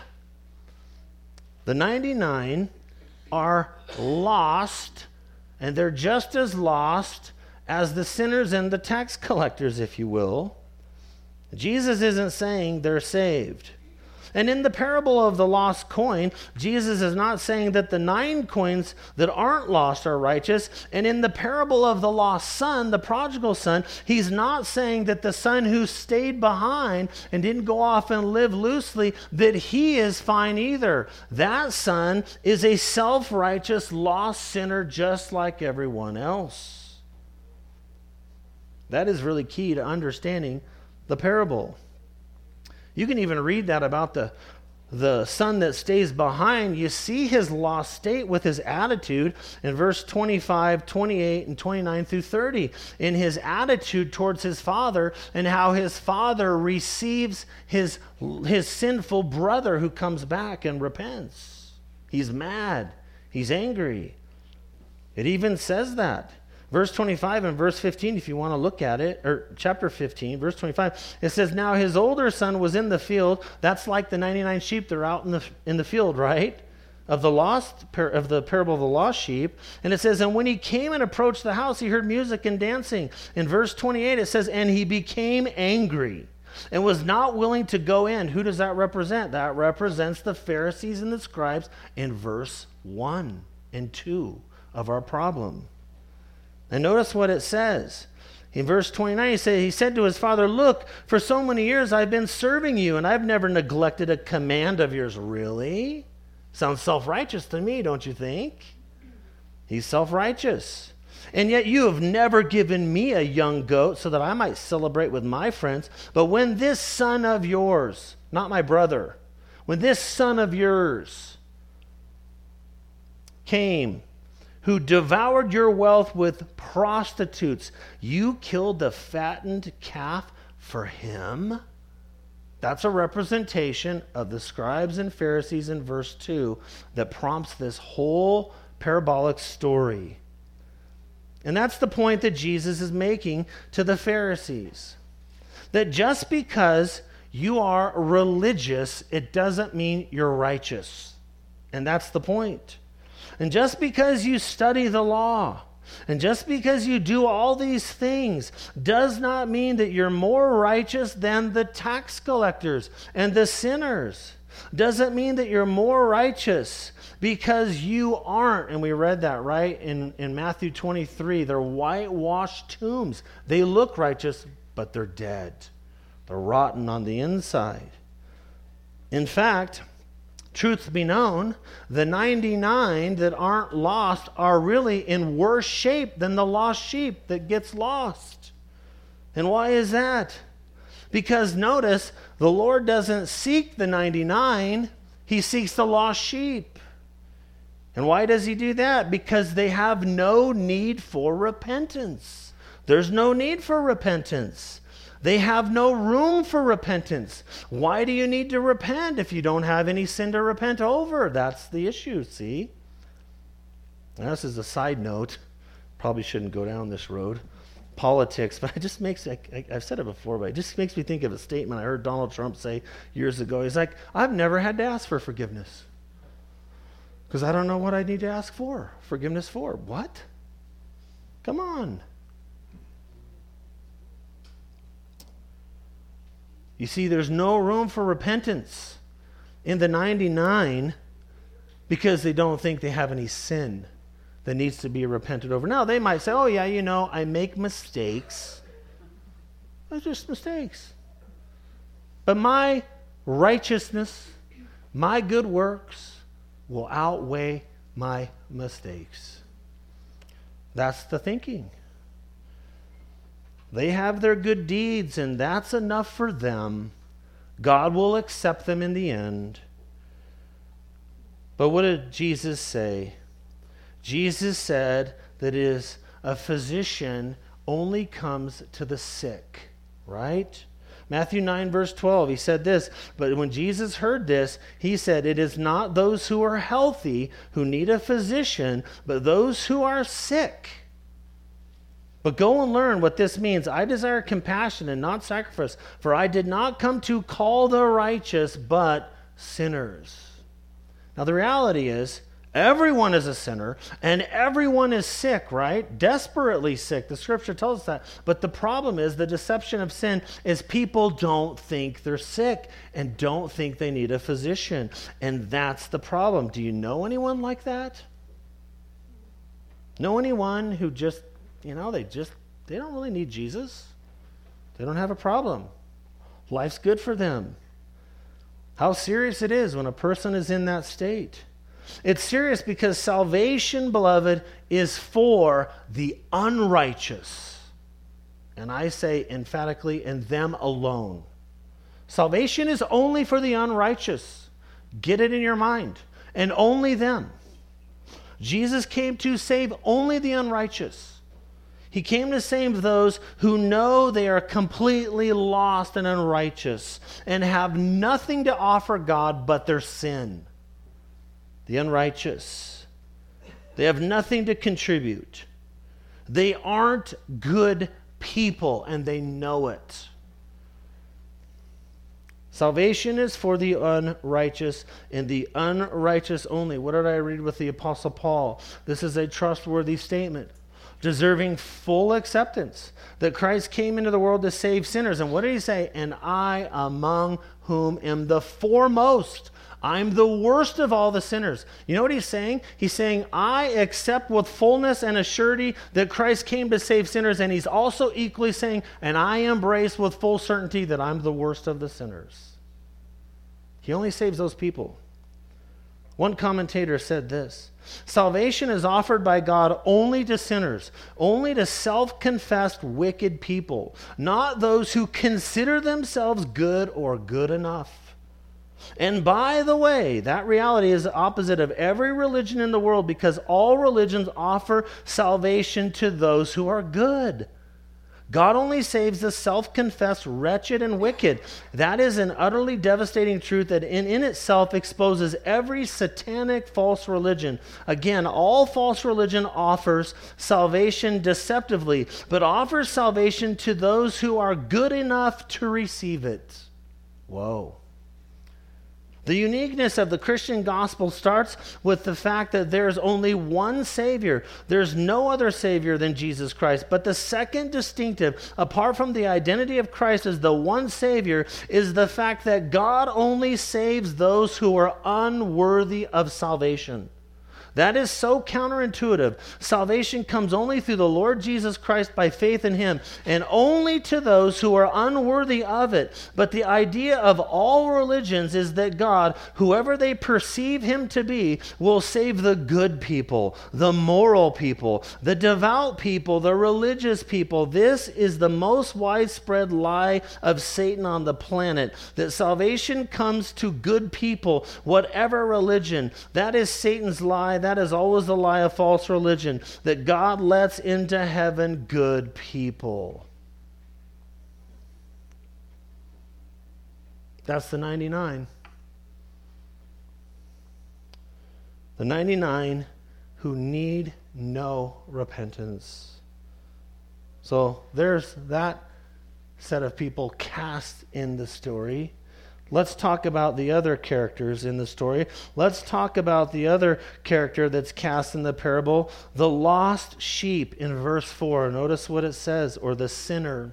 The ninety-nine are lost, and they're just as lost as the sinners and the tax collectors, if you will. Jesus isn't saying they're saved. And in the parable of the lost coin, Jesus is not saying that the nine coins that aren't lost are righteous. And in the parable of the lost son, the prodigal son, he's not saying that the son who stayed behind and didn't go off and live loosely, that he is fine either. That son is a self-righteous lost sinner just like everyone else. That is really key to understanding the parable. You can even read that about the, the son that stays behind. You see his lost state with his attitude in verse twenty-five, twenty-eight, and twenty-nine through thirty. In his attitude towards his father and how his father receives his, his sinful brother who comes back and repents. He's mad. He's angry. It even says that. Verse twenty-five and verse fifteen, if you want to look at it, or chapter fifteen, verse twenty-five, it says, now his older son was in the field. That's like the ninety-nine sheep. They're out in the in the field, right? Of the lost, of the parable of the lost sheep. And it says, and when he came and approached the house, he heard music and dancing. In verse twenty-eight, it says, and he became angry and was not willing to go in. Who does that represent? That represents the Pharisees and the scribes in verse one and two of our problem. And notice what it says. In verse twenty-nine, he said, he said to his father, look, for so many years I've been serving you, and I've never neglected a command of yours. Really? Sounds self-righteous to me, don't you think? He's self-righteous. And yet you have never given me a young goat so that I might celebrate with my friends. But when this son of yours, not my brother, when this son of yours came, who devoured your wealth with prostitutes, you killed the fattened calf for him? That's a representation of the scribes and Pharisees in verse two that prompts this whole parabolic story. And that's the point that Jesus is making to the Pharisees. That just because you are religious, it doesn't mean you're righteous. And that's the point. And just because you study the law, And just because you do all these things does not mean that you're more righteous than the tax collectors and the sinners. Doesn't mean that you're more righteous because you aren't. And we read that, right? In, in Matthew twenty-three, they're whitewashed tombs. They look righteous, but they're dead. They're rotten on the inside. In fact, truth be known, the ninety-nine that aren't lost are really in worse shape than the lost sheep that gets lost. And why is that? Because notice, the Lord doesn't seek the ninety-nine, he seeks the lost sheep. And why does he do that? Because they have no need for repentance. There's no need for repentance. They have no room for repentance. Why do you need to repent if you don't have any sin to repent over? That's the issue, see? Now, this is a side note. Probably shouldn't go down this road. Politics, but it just makes, I, I, I've said it before, but it just makes me think of a statement I heard Donald Trump say years ago. He's like, I've never had to ask for forgiveness because I don't know what I need to ask for. Forgiveness for. What? Come on. You see, there's no room for repentance in the ninety-nine because they don't think they have any sin that needs to be repented over. Now, they might say, oh, yeah, you know, I make mistakes. They're just mistakes. But my righteousness, my good works will outweigh my mistakes. That's the thinking. They have their good deeds, and that's enough for them. God will accept them in the end. But what did Jesus say? Jesus said that is a physician only comes to the sick, right? Matthew nine, verse twelve, he said this, but when Jesus heard this, he said, it is not those who are healthy who need a physician, but those who are sick. But go and learn what this means. I desire compassion and not sacrifice, for I did not come to call the righteous, but sinners. Now the reality is, everyone is a sinner, and everyone is sick, right? Desperately sick. The scripture tells us that. But the problem is, the deception of sin is people don't think they're sick and don't think they need a physician. And that's the problem. Do you know anyone like that? Know anyone who just, you know, they just, they don't really need Jesus. They don't have a problem. Life's good for them. How serious it is when a person is in that state. It's serious because salvation, beloved, is for the unrighteous. And I say emphatically, in them alone. Salvation is only for the unrighteous. Get it in your mind. And only them. Jesus came to save only the unrighteous. He came to save those who know they are completely lost and unrighteous and have nothing to offer God but their sin. The unrighteous. They have nothing to contribute. They aren't good people, and they know it. Salvation is for the unrighteous, and the unrighteous only. What did I read with the Apostle Paul? This is a trustworthy statement, deserving full acceptance, that Christ came into the world to save sinners. And what did he say? And I among whom am the foremost. I'm the worst of all the sinners. You know what he's saying? He's saying, I accept with fullness and assurity that Christ came to save sinners, and he's also equally saying, and I embrace with full certainty that I'm the worst of the sinners. He only saves those people. One commentator said this, salvation is offered by God only to sinners, only to self-confessed wicked people, not those who consider themselves good or good enough. And by the way, that reality is the opposite of every religion in the world, because all religions offer salvation to those who are good. God only saves the self-confessed wretched and wicked. That is an utterly devastating truth that in, in itself exposes every satanic false religion. Again, all false religion offers salvation deceptively, but offers salvation to those who are good enough to receive it. Whoa. The uniqueness of the Christian gospel starts with the fact that there's only one Savior. There's no other Savior than Jesus Christ. But the second distinctive, apart from the identity of Christ as the one Savior, is the fact that God only saves those who are unworthy of salvation. That is so counterintuitive. Salvation comes only through the Lord Jesus Christ by faith in him, and only to those who are unworthy of it. But the idea of all religions is that God, whoever they perceive him to be, will save the good people, the moral people, the devout people, the religious people. This is the most widespread lie of Satan on the planet, that salvation comes to good people, whatever religion. That is Satan's lie. That is always the lie of false religion, that God lets into heaven good people. That's the ninety-nine. The ninety-nine who need no repentance. So there's that set of people cast in the story. Let's talk about the other characters in the story. Let's talk about the other character that's cast in the parable, the lost sheep in verse four. Notice what it says, or the sinner.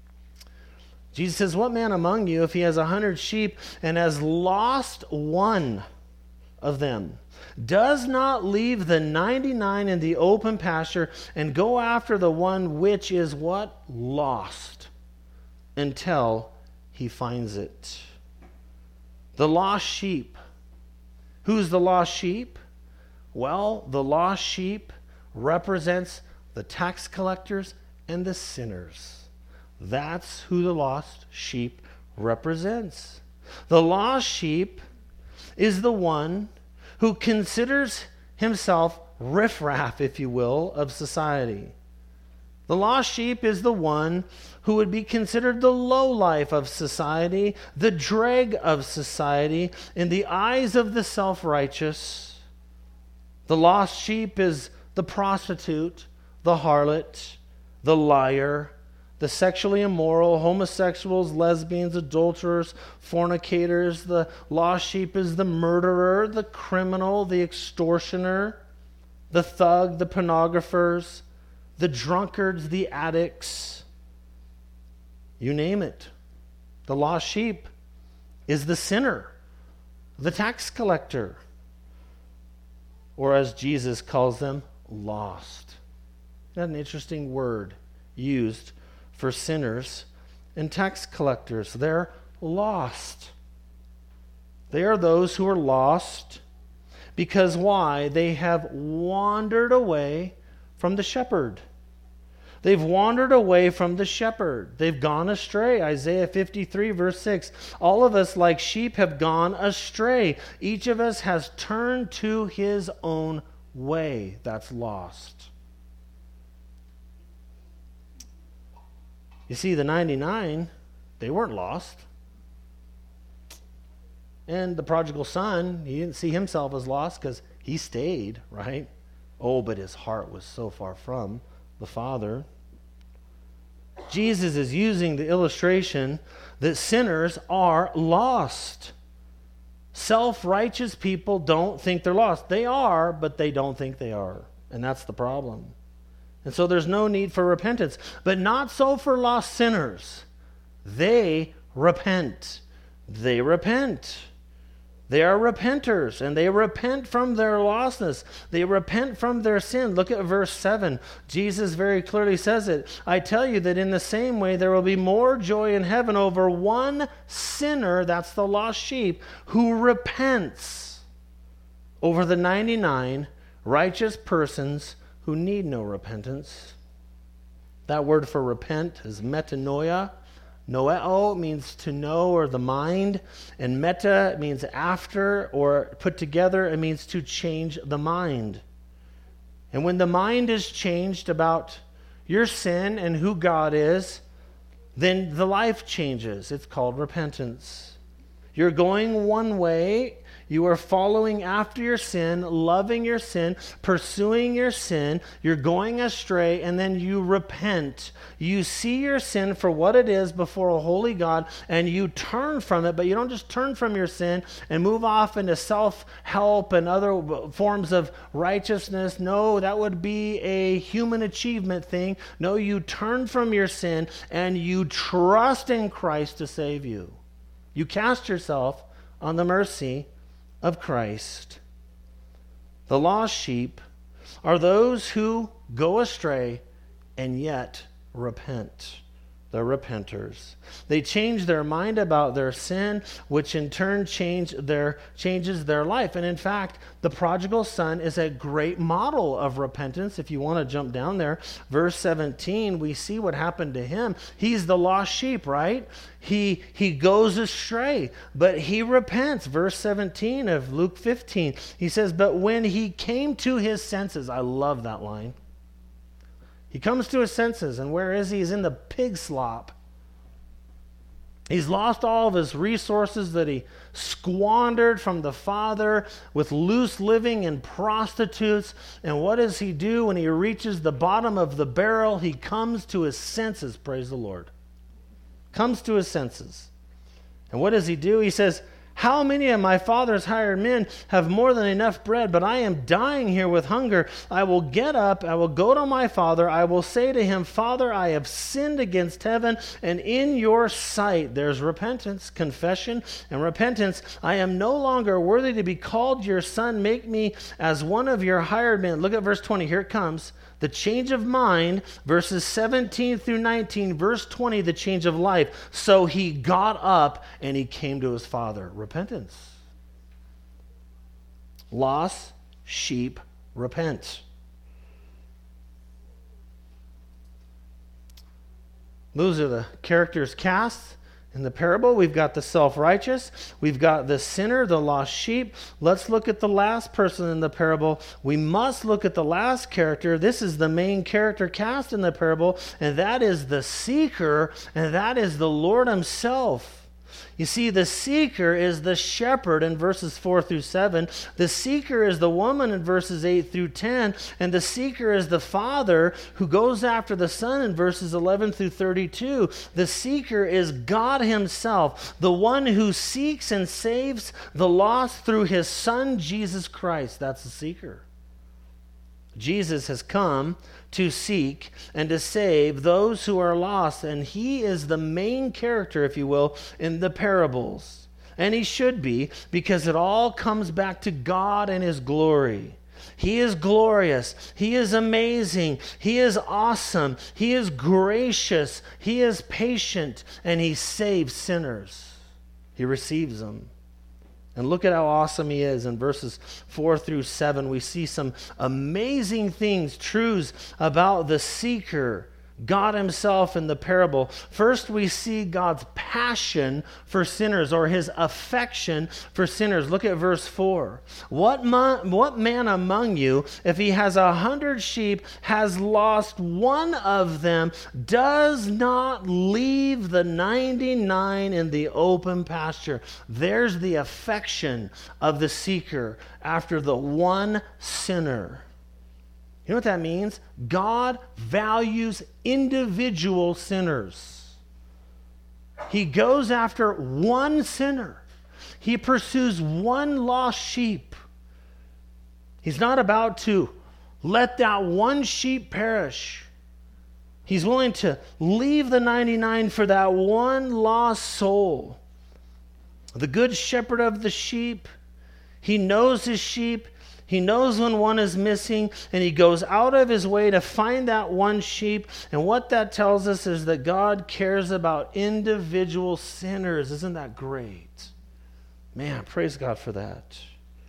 Jesus says, what man among you, if he has a hundred sheep and has lost one of them, does not leave the ninety-nine in the open pasture and go after the one which is what? Lost, until he finds it. The lost sheep. Who's the lost sheep? Well, the lost sheep represents the tax collectors and the sinners. That's who the lost sheep represents. The lost sheep is the one who considers himself riffraff, if you will, of society. The lost sheep is the one who would be considered the lowlife of society, the dreg of society, in the eyes of the self-righteous. The lost sheep is the prostitute, the harlot, the liar, the sexually immoral, homosexuals, lesbians, adulterers, fornicators. The lost sheep is the murderer, the criminal, the extortioner, the thug, the pornographers, the drunkards, the addicts, you name it. The lost sheep is the sinner, the tax collector, or as Jesus calls them, lost. Isn't that an interesting word used for sinners and tax collectors? They're lost. They are those who are lost because why? They have wandered away from the shepherd. They've wandered away from the shepherd. They've gone astray. Isaiah fifty-three, verse six. All of us, like sheep, have gone astray. Each of us has turned to his own way. That's lost. You see, the ninety-nine, they weren't lost. And the prodigal son, he didn't see himself as lost because he stayed, right? Oh, but his heart was so far from the Father. Jesus is using the illustration that sinners are lost. Self-righteous people don't think they're lost. They are, but they don't think they are. And that's the problem. And so there's no need for repentance. But not so for lost sinners. They repent. They repent. They are repenters, and they repent from their lostness. They repent from their sin. Look at verse seven. Jesus very clearly says it. I tell you that in the same way there will be more joy in heaven over one sinner, that's the lost sheep, who repents, over the ninety-nine righteous persons who need no repentance. That word for repent is metanoia. Noeo means to know or the mind, and meta means after or put together. It means to change the mind. And when the mind is changed about your sin and who God is, then the life changes. It's called repentance. You're going one way, You are following after your sin, loving your sin, pursuing your sin. You're going astray, and then you repent. You see your sin for what it is before a holy God, and you turn from it, but you don't just turn from your sin and move off into self-help and other forms of righteousness. No, that would be a human achievement thing. No, you turn from your sin and you trust in Christ to save you. You cast yourself on the mercy of Christ. The lost sheep are those who go astray and yet repent. The repenters. They change their mind about their sin, which in turn change their, changes their life. And in fact, the prodigal son is a great model of repentance. If you want to jump down there, verse seventeen, we see what happened to him. He's the lost sheep, right? He, he goes astray, but he repents. Verse seventeen of Luke fifteen, he says, but when he came to his senses, I love that line. He comes to his senses, and where is he? He's in the pig slop. He's lost all of his resources that he squandered from the father with loose living and prostitutes. And what does he do when he reaches the bottom of the barrel? He comes to his senses, praise the Lord. Comes to his senses. And what does he do? He says, how many of my father's hired men have more than enough bread, but I am dying here with hunger? I will get up, I will go to my father, I will say to him, Father, I have sinned against heaven and in your sight. There's repentance, confession, and repentance. I am no longer worthy to be called your son. Make me as one of your hired men. Look at verse twenty. Here it comes. The change of mind, verses seventeen through nineteen, verse twenty, the change of life. So he got up and he came to his father. Repentance. Lost sheep repent. Those are the characters cast in the parable. We've got the self-righteous. We've got the sinner, the lost sheep. Let's look at the last person in the parable. We must look at the last character. This is the main character cast in the parable, and that is the seeker, and that is the Lord himself. You see, the seeker is the shepherd in verses four through seven. The seeker is the woman in verses eight through ten. And the seeker is the father who goes after the son in verses eleven through thirty-two. The seeker is God himself, the one who seeks and saves the lost through his son, Jesus Christ. That's the seeker. Jesus has come to seek and to save those who are lost, and he is the main character, if you will, in the parables. And he should be, because it all comes back to God and his glory. He is glorious. He is amazing. He is awesome. He is gracious. He is patient, and he saves sinners. He receives them. And look at how awesome he is. In verses four through seven, we see some amazing things, truths about the seeker, God himself in the parable. First, we see God's passion for sinners, or his affection for sinners. Look at verse four. What, man, what man among you, if he has a hundred sheep, has lost one of them, does not leave the ninety-nine in the open pasture? There's the affection of the seeker after the one sinner. You know what that means? God values individual sinners. He goes after one sinner. He pursues one lost sheep. He's not about to let that one sheep perish. He's willing to leave the ninety-nine for that one lost soul. The good shepherd of the sheep, he knows his sheep. He knows when one is missing, and he goes out of his way to find that one sheep. And what that tells us is that God cares about individual sinners. Isn't that great? Man, praise God for that.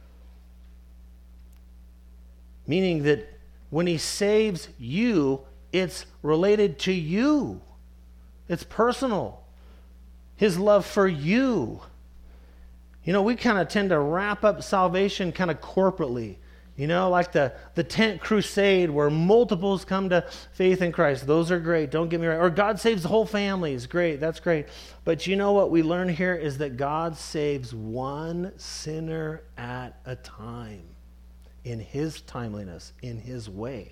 Meaning that when he saves you, it's related to you. It's personal. His love for you. You know, we kind of tend to wrap up salvation kind of corporately. You know, like the, the tent crusade where multiples come to faith in Christ. Those are great. Don't get me wrong. Or God saves the whole family is great. That's great. But you know what we learn here is that God saves one sinner at a time in his timeliness, in his way.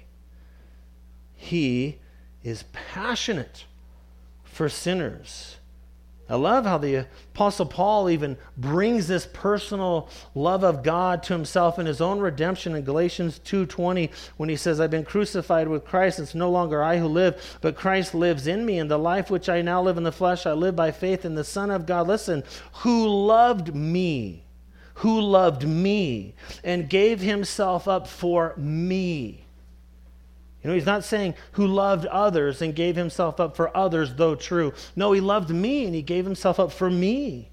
He is passionate for sinners. I love how the Apostle Paul even brings this personal love of God to himself in his own redemption in Galatians two twenty when he says, I've been crucified with Christ. It's no longer I who live, but Christ lives in me. And the life which I now live in the flesh, I live by faith in the Son of God. Listen, who loved me, who loved me and gave himself up for me. You know, he's not saying who loved others and gave himself up for others, though true. No, he loved me and he gave himself up for me.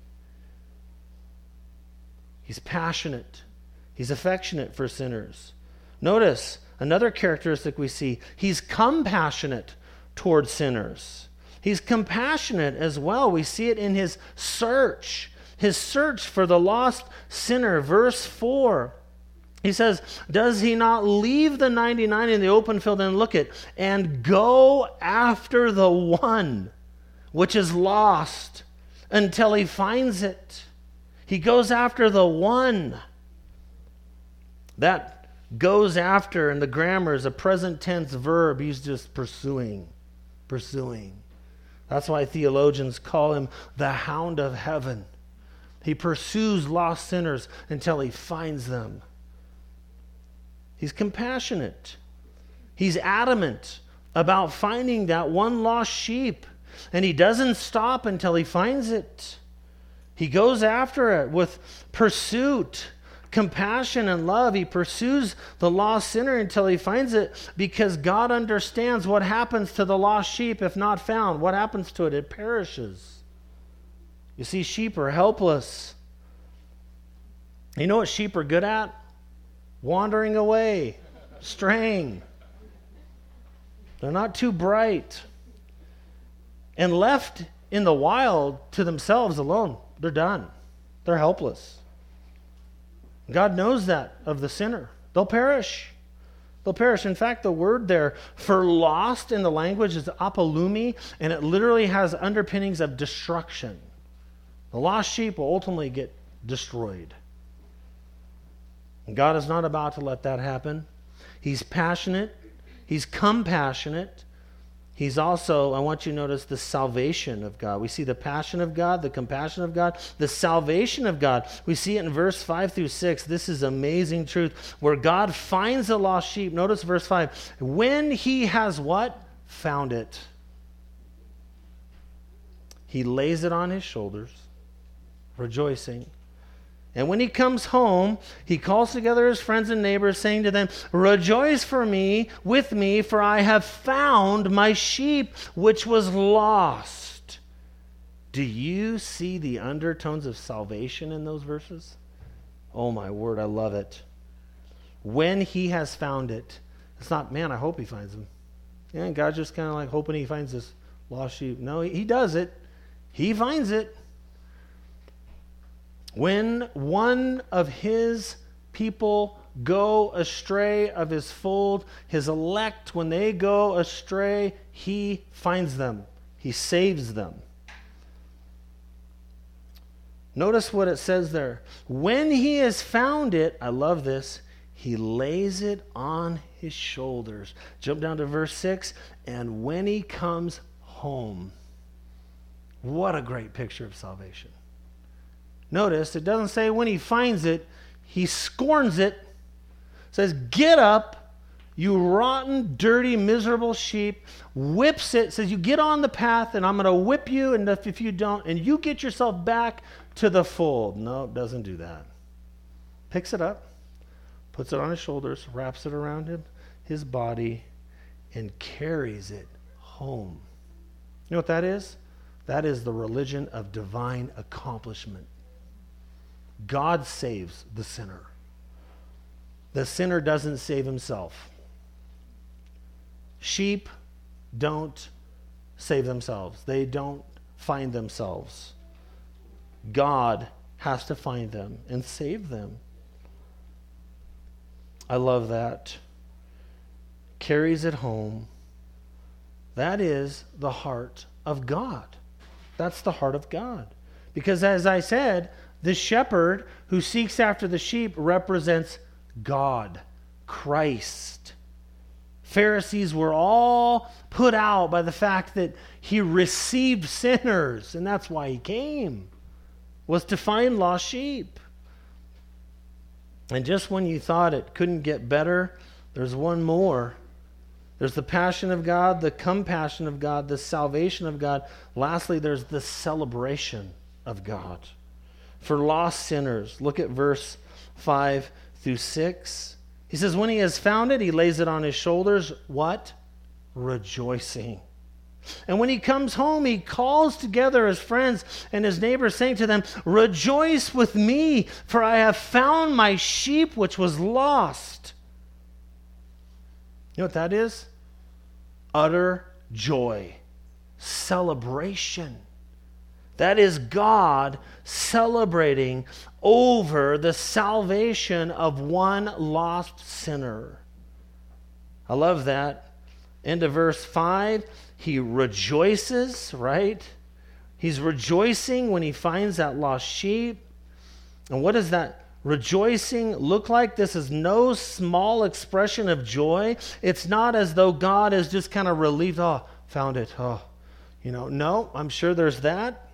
He's passionate. He's affectionate for sinners. Notice another characteristic we see. He's compassionate toward sinners. He's compassionate as well. We see it in his search. His search for the lost sinner. Verse four. He says, does he not leave the ninety-nine in the open field and look at and go after the one which is lost until he finds it? He goes after the one. That goes after in the grammar is a present tense verb. He's just pursuing, pursuing. That's why theologians call him the hound of heaven. He pursues lost sinners until he finds them. He's compassionate. He's adamant about finding that one lost sheep. And he doesn't stop until he finds it. He goes after it with pursuit, compassion, and love. He pursues the lost sinner until he finds it because God understands what happens to the lost sheep if not found. What happens to it? It perishes. You see, sheep are helpless. You know what sheep are good at? Wandering away, straying. They're not too bright. And left in the wild to themselves alone, they're done. They're helpless. God knows that of the sinner. They'll perish. They'll perish. In fact, the word there for lost in the language is apolumi, and it literally has underpinnings of destruction. The lost sheep will ultimately get destroyed. God is not about to let that happen. He's passionate. He's compassionate. He's also, I want you to notice the salvation of God. We see the passion of God, the compassion of God, the salvation of God. We see it in verse five through six. This is amazing truth where God finds a lost sheep. Notice verse five. When he has what? Found it. He lays it on his shoulders, rejoicing. And when he comes home, he calls together his friends and neighbors, saying to them, rejoice for me, with me, for I have found my sheep which was lost. Do you see the undertones of salvation in those verses? Oh my word, I love it. When he has found it. It's not, man, I hope he finds him. Yeah, and God's just kind of like hoping he finds this lost sheep. No, he, he does it. He finds it. When one of his people go astray of his fold, his elect, when they go astray, he finds them. He saves them. Notice what it says there. When he has found it, I love this, he lays it on his shoulders. Jump down to verse six. And when he comes home, what a great picture of salvation. Notice, it doesn't say when he finds it, he scorns it. It says, get up, you rotten, dirty, miserable sheep. Whips it, says, you get on the path and I'm going to whip you, and if, if you don't, and you get yourself back to the fold. No, it doesn't do that. Picks it up, puts it on his shoulders, wraps it around him, his body, and carries it home. You know what that is? That is the religion of divine accomplishment. God saves the sinner. The sinner doesn't save himself. Sheep don't save themselves. They don't find themselves. God has to find them and save them. I love that. Carries it home. That is the heart of God. That's the heart of God. Because as I said, the shepherd who seeks after the sheep represents God, Christ. Pharisees were all put out by the fact that he received sinners, and that's why he came, was to find lost sheep. And just when you thought it couldn't get better, there's one more. There's the passion of God, the compassion of God, the salvation of God. Lastly, there's the celebration of God for lost sinners. Look at verse five through six. He says, when he has found it, he lays it on his shoulders. What? Rejoicing. And when he comes home, he calls together his friends and his neighbors, saying to them, rejoice with me, for I have found my sheep which was lost. You know what that is? Utter joy, celebration. That is God celebrating over the salvation of one lost sinner. I love that. Into verse five, he rejoices, right? He's rejoicing when he finds that lost sheep. And what does that rejoicing look like? This is no small expression of joy. It's not as though God is just kind of relieved. Oh, found it. Oh, you know, no, I'm sure there's that.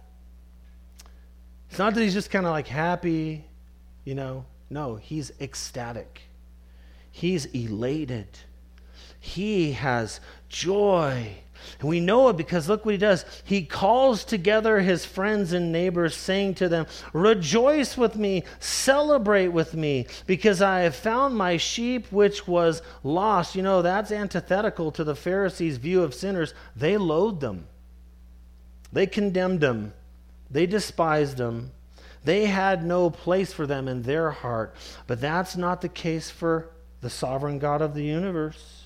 It's not that he's just kind of like happy, you know. No, he's ecstatic. He's elated. He has joy. And we know it because look what he does. He calls together his friends and neighbors, saying to them, rejoice with me, celebrate with me, because I have found my sheep which was lost. You know, that's antithetical to the Pharisees' view of sinners. They loathed them. They condemned them. They despised them. They had no place for them in their heart. But that's not the case for the sovereign God of the universe.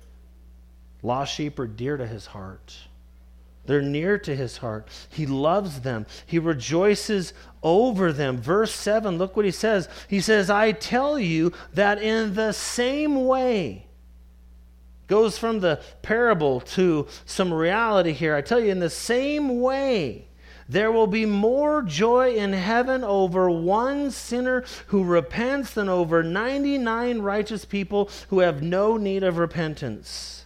Lost sheep are dear to his heart. They're near to his heart. He loves them. He rejoices over them. Verse seven, look what he says. He says, I tell you that in the same way, goes from the parable to some reality here. I tell you, in the same way, there will be more joy in heaven over one sinner who repents than over ninety-nine righteous people who have no need of repentance.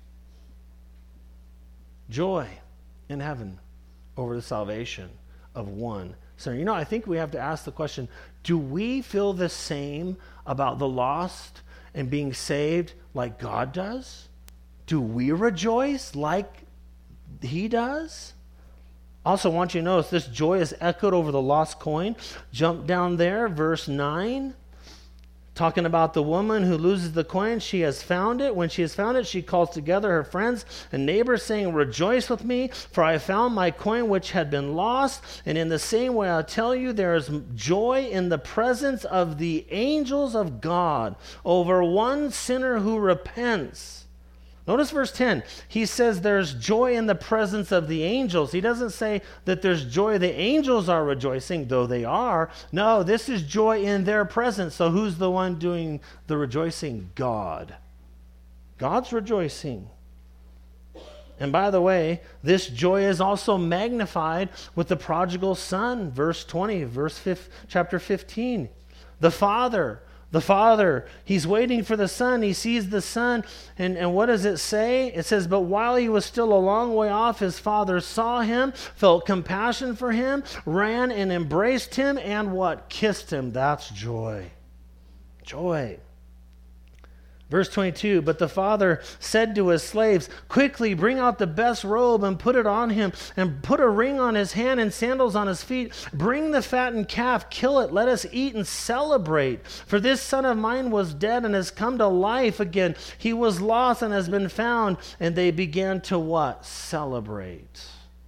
Joy in heaven over the salvation of one sinner. You know, I think we have to ask the question, do we feel the same about the lost and being saved like God does? Do we rejoice like he does? Also, I want you to notice this joy is echoed over the lost coin. Jump down there, verse nine. Talking about the woman who loses the coin. She has found it. When she has found it, she calls together her friends and neighbors, saying, rejoice with me, for I have found my coin which had been lost. And in the same way, I'll tell you, there is joy in the presence of the angels of God over one sinner who repents. Notice verse ten. He says there's joy in the presence of the angels. He doesn't say that there's joy. The angels are rejoicing, though they are. No, this is joy in their presence. So who's the one doing the rejoicing? God. God's rejoicing. And by the way, this joy is also magnified with the prodigal son. Verse twenty, verse fifth, chapter fifteen. The father. The father, he's waiting for the son. He sees the son. And, and what does it say? It says, but while he was still a long way off, his father saw him, felt compassion for him, ran and embraced him, and what? Kissed him. That's joy. Joy. Verse twenty-two, but the father said to his slaves, quickly bring out the best robe and put it on him, and put a ring on his hand and sandals on his feet. Bring the fattened calf, kill it, let us eat and celebrate. For this son of mine was dead and has come to life again. He was lost and has been found. And they began to what? Celebrate.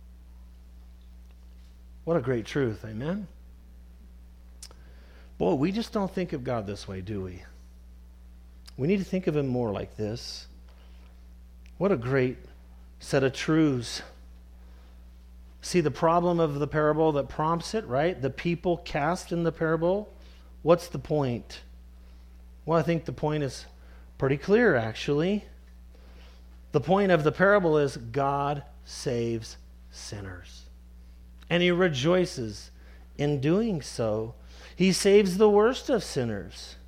What a great truth, amen? Boy, we just don't think of God this way, do we? We need to think of him more like this. What a great set of truths. See the problem of the parable that prompts it, right? The people cast in the parable. What's the point? Well, I think the point is pretty clear, actually. The point of the parable is God saves sinners, and he rejoices in doing so. He saves the worst of sinners.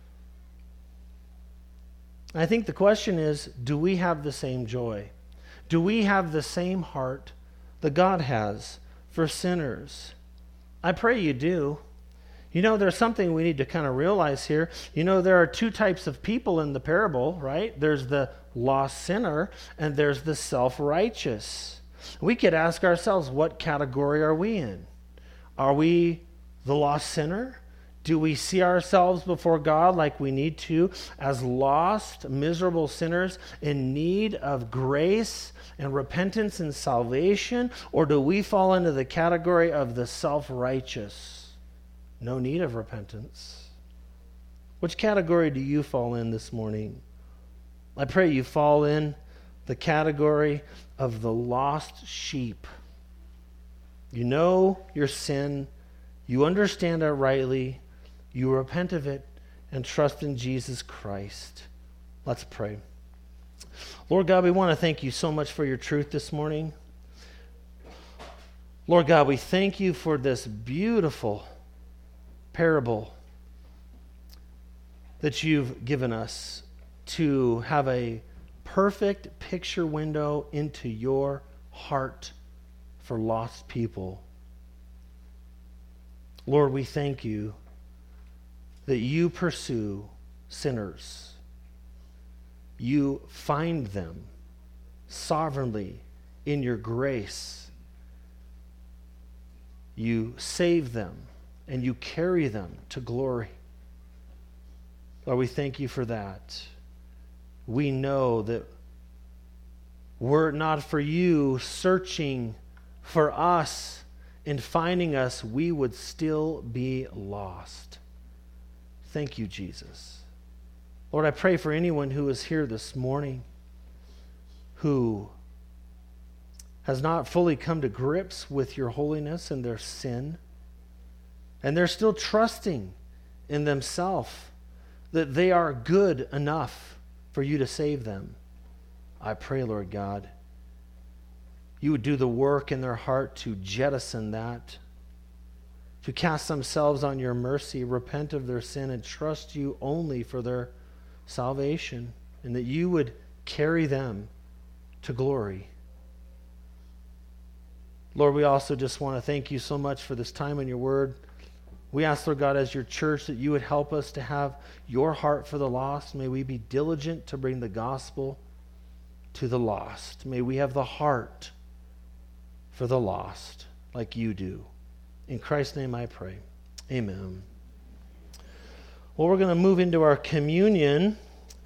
I think the question is, do we have the same joy? Do we have the same heart that God has for sinners? I pray you do. You know, there's something we need to kind of realize here. You know, there are two types of people in the parable, right? There's the lost sinner and there's the self-righteous. We could ask ourselves, what category are we in? Are we the lost sinner? Do we see ourselves before God like we need to as lost, miserable sinners in need of grace and repentance and salvation? Or do we fall into the category of the self-righteous? No need of repentance. Which category do you fall in this morning? I pray you fall in the category of the lost sheep. You know your sin. You understand it rightly. You repent of it and trust in Jesus Christ. Let's pray. Lord God, we want to thank you so much for your truth this morning. Lord God, we thank you for this beautiful parable that you've given us to have a perfect picture window into your heart for lost people. Lord, we thank you that you pursue sinners. You find them sovereignly in your grace. You save them and you carry them to glory. Lord, we thank you for that. We know that were it not for you searching for us and finding us, we would still be lost. Thank you, Jesus. Lord, I pray for anyone who is here this morning who has not fully come to grips with your holiness and their sin, and they're still trusting in themselves that they are good enough for you to save them. I pray, Lord God, you would do the work in their heart to jettison that, to cast themselves on your mercy, repent of their sin, and trust you only for their salvation, and that you would carry them to glory. Lord, we also just want to thank you so much for this time in your word. We ask, Lord God, as your church, that you would help us to have your heart for the lost. May we be diligent to bring the gospel to the lost. May we have the heart for the lost like you do. In Christ's name I pray. Amen. Well, we're going to move into our communion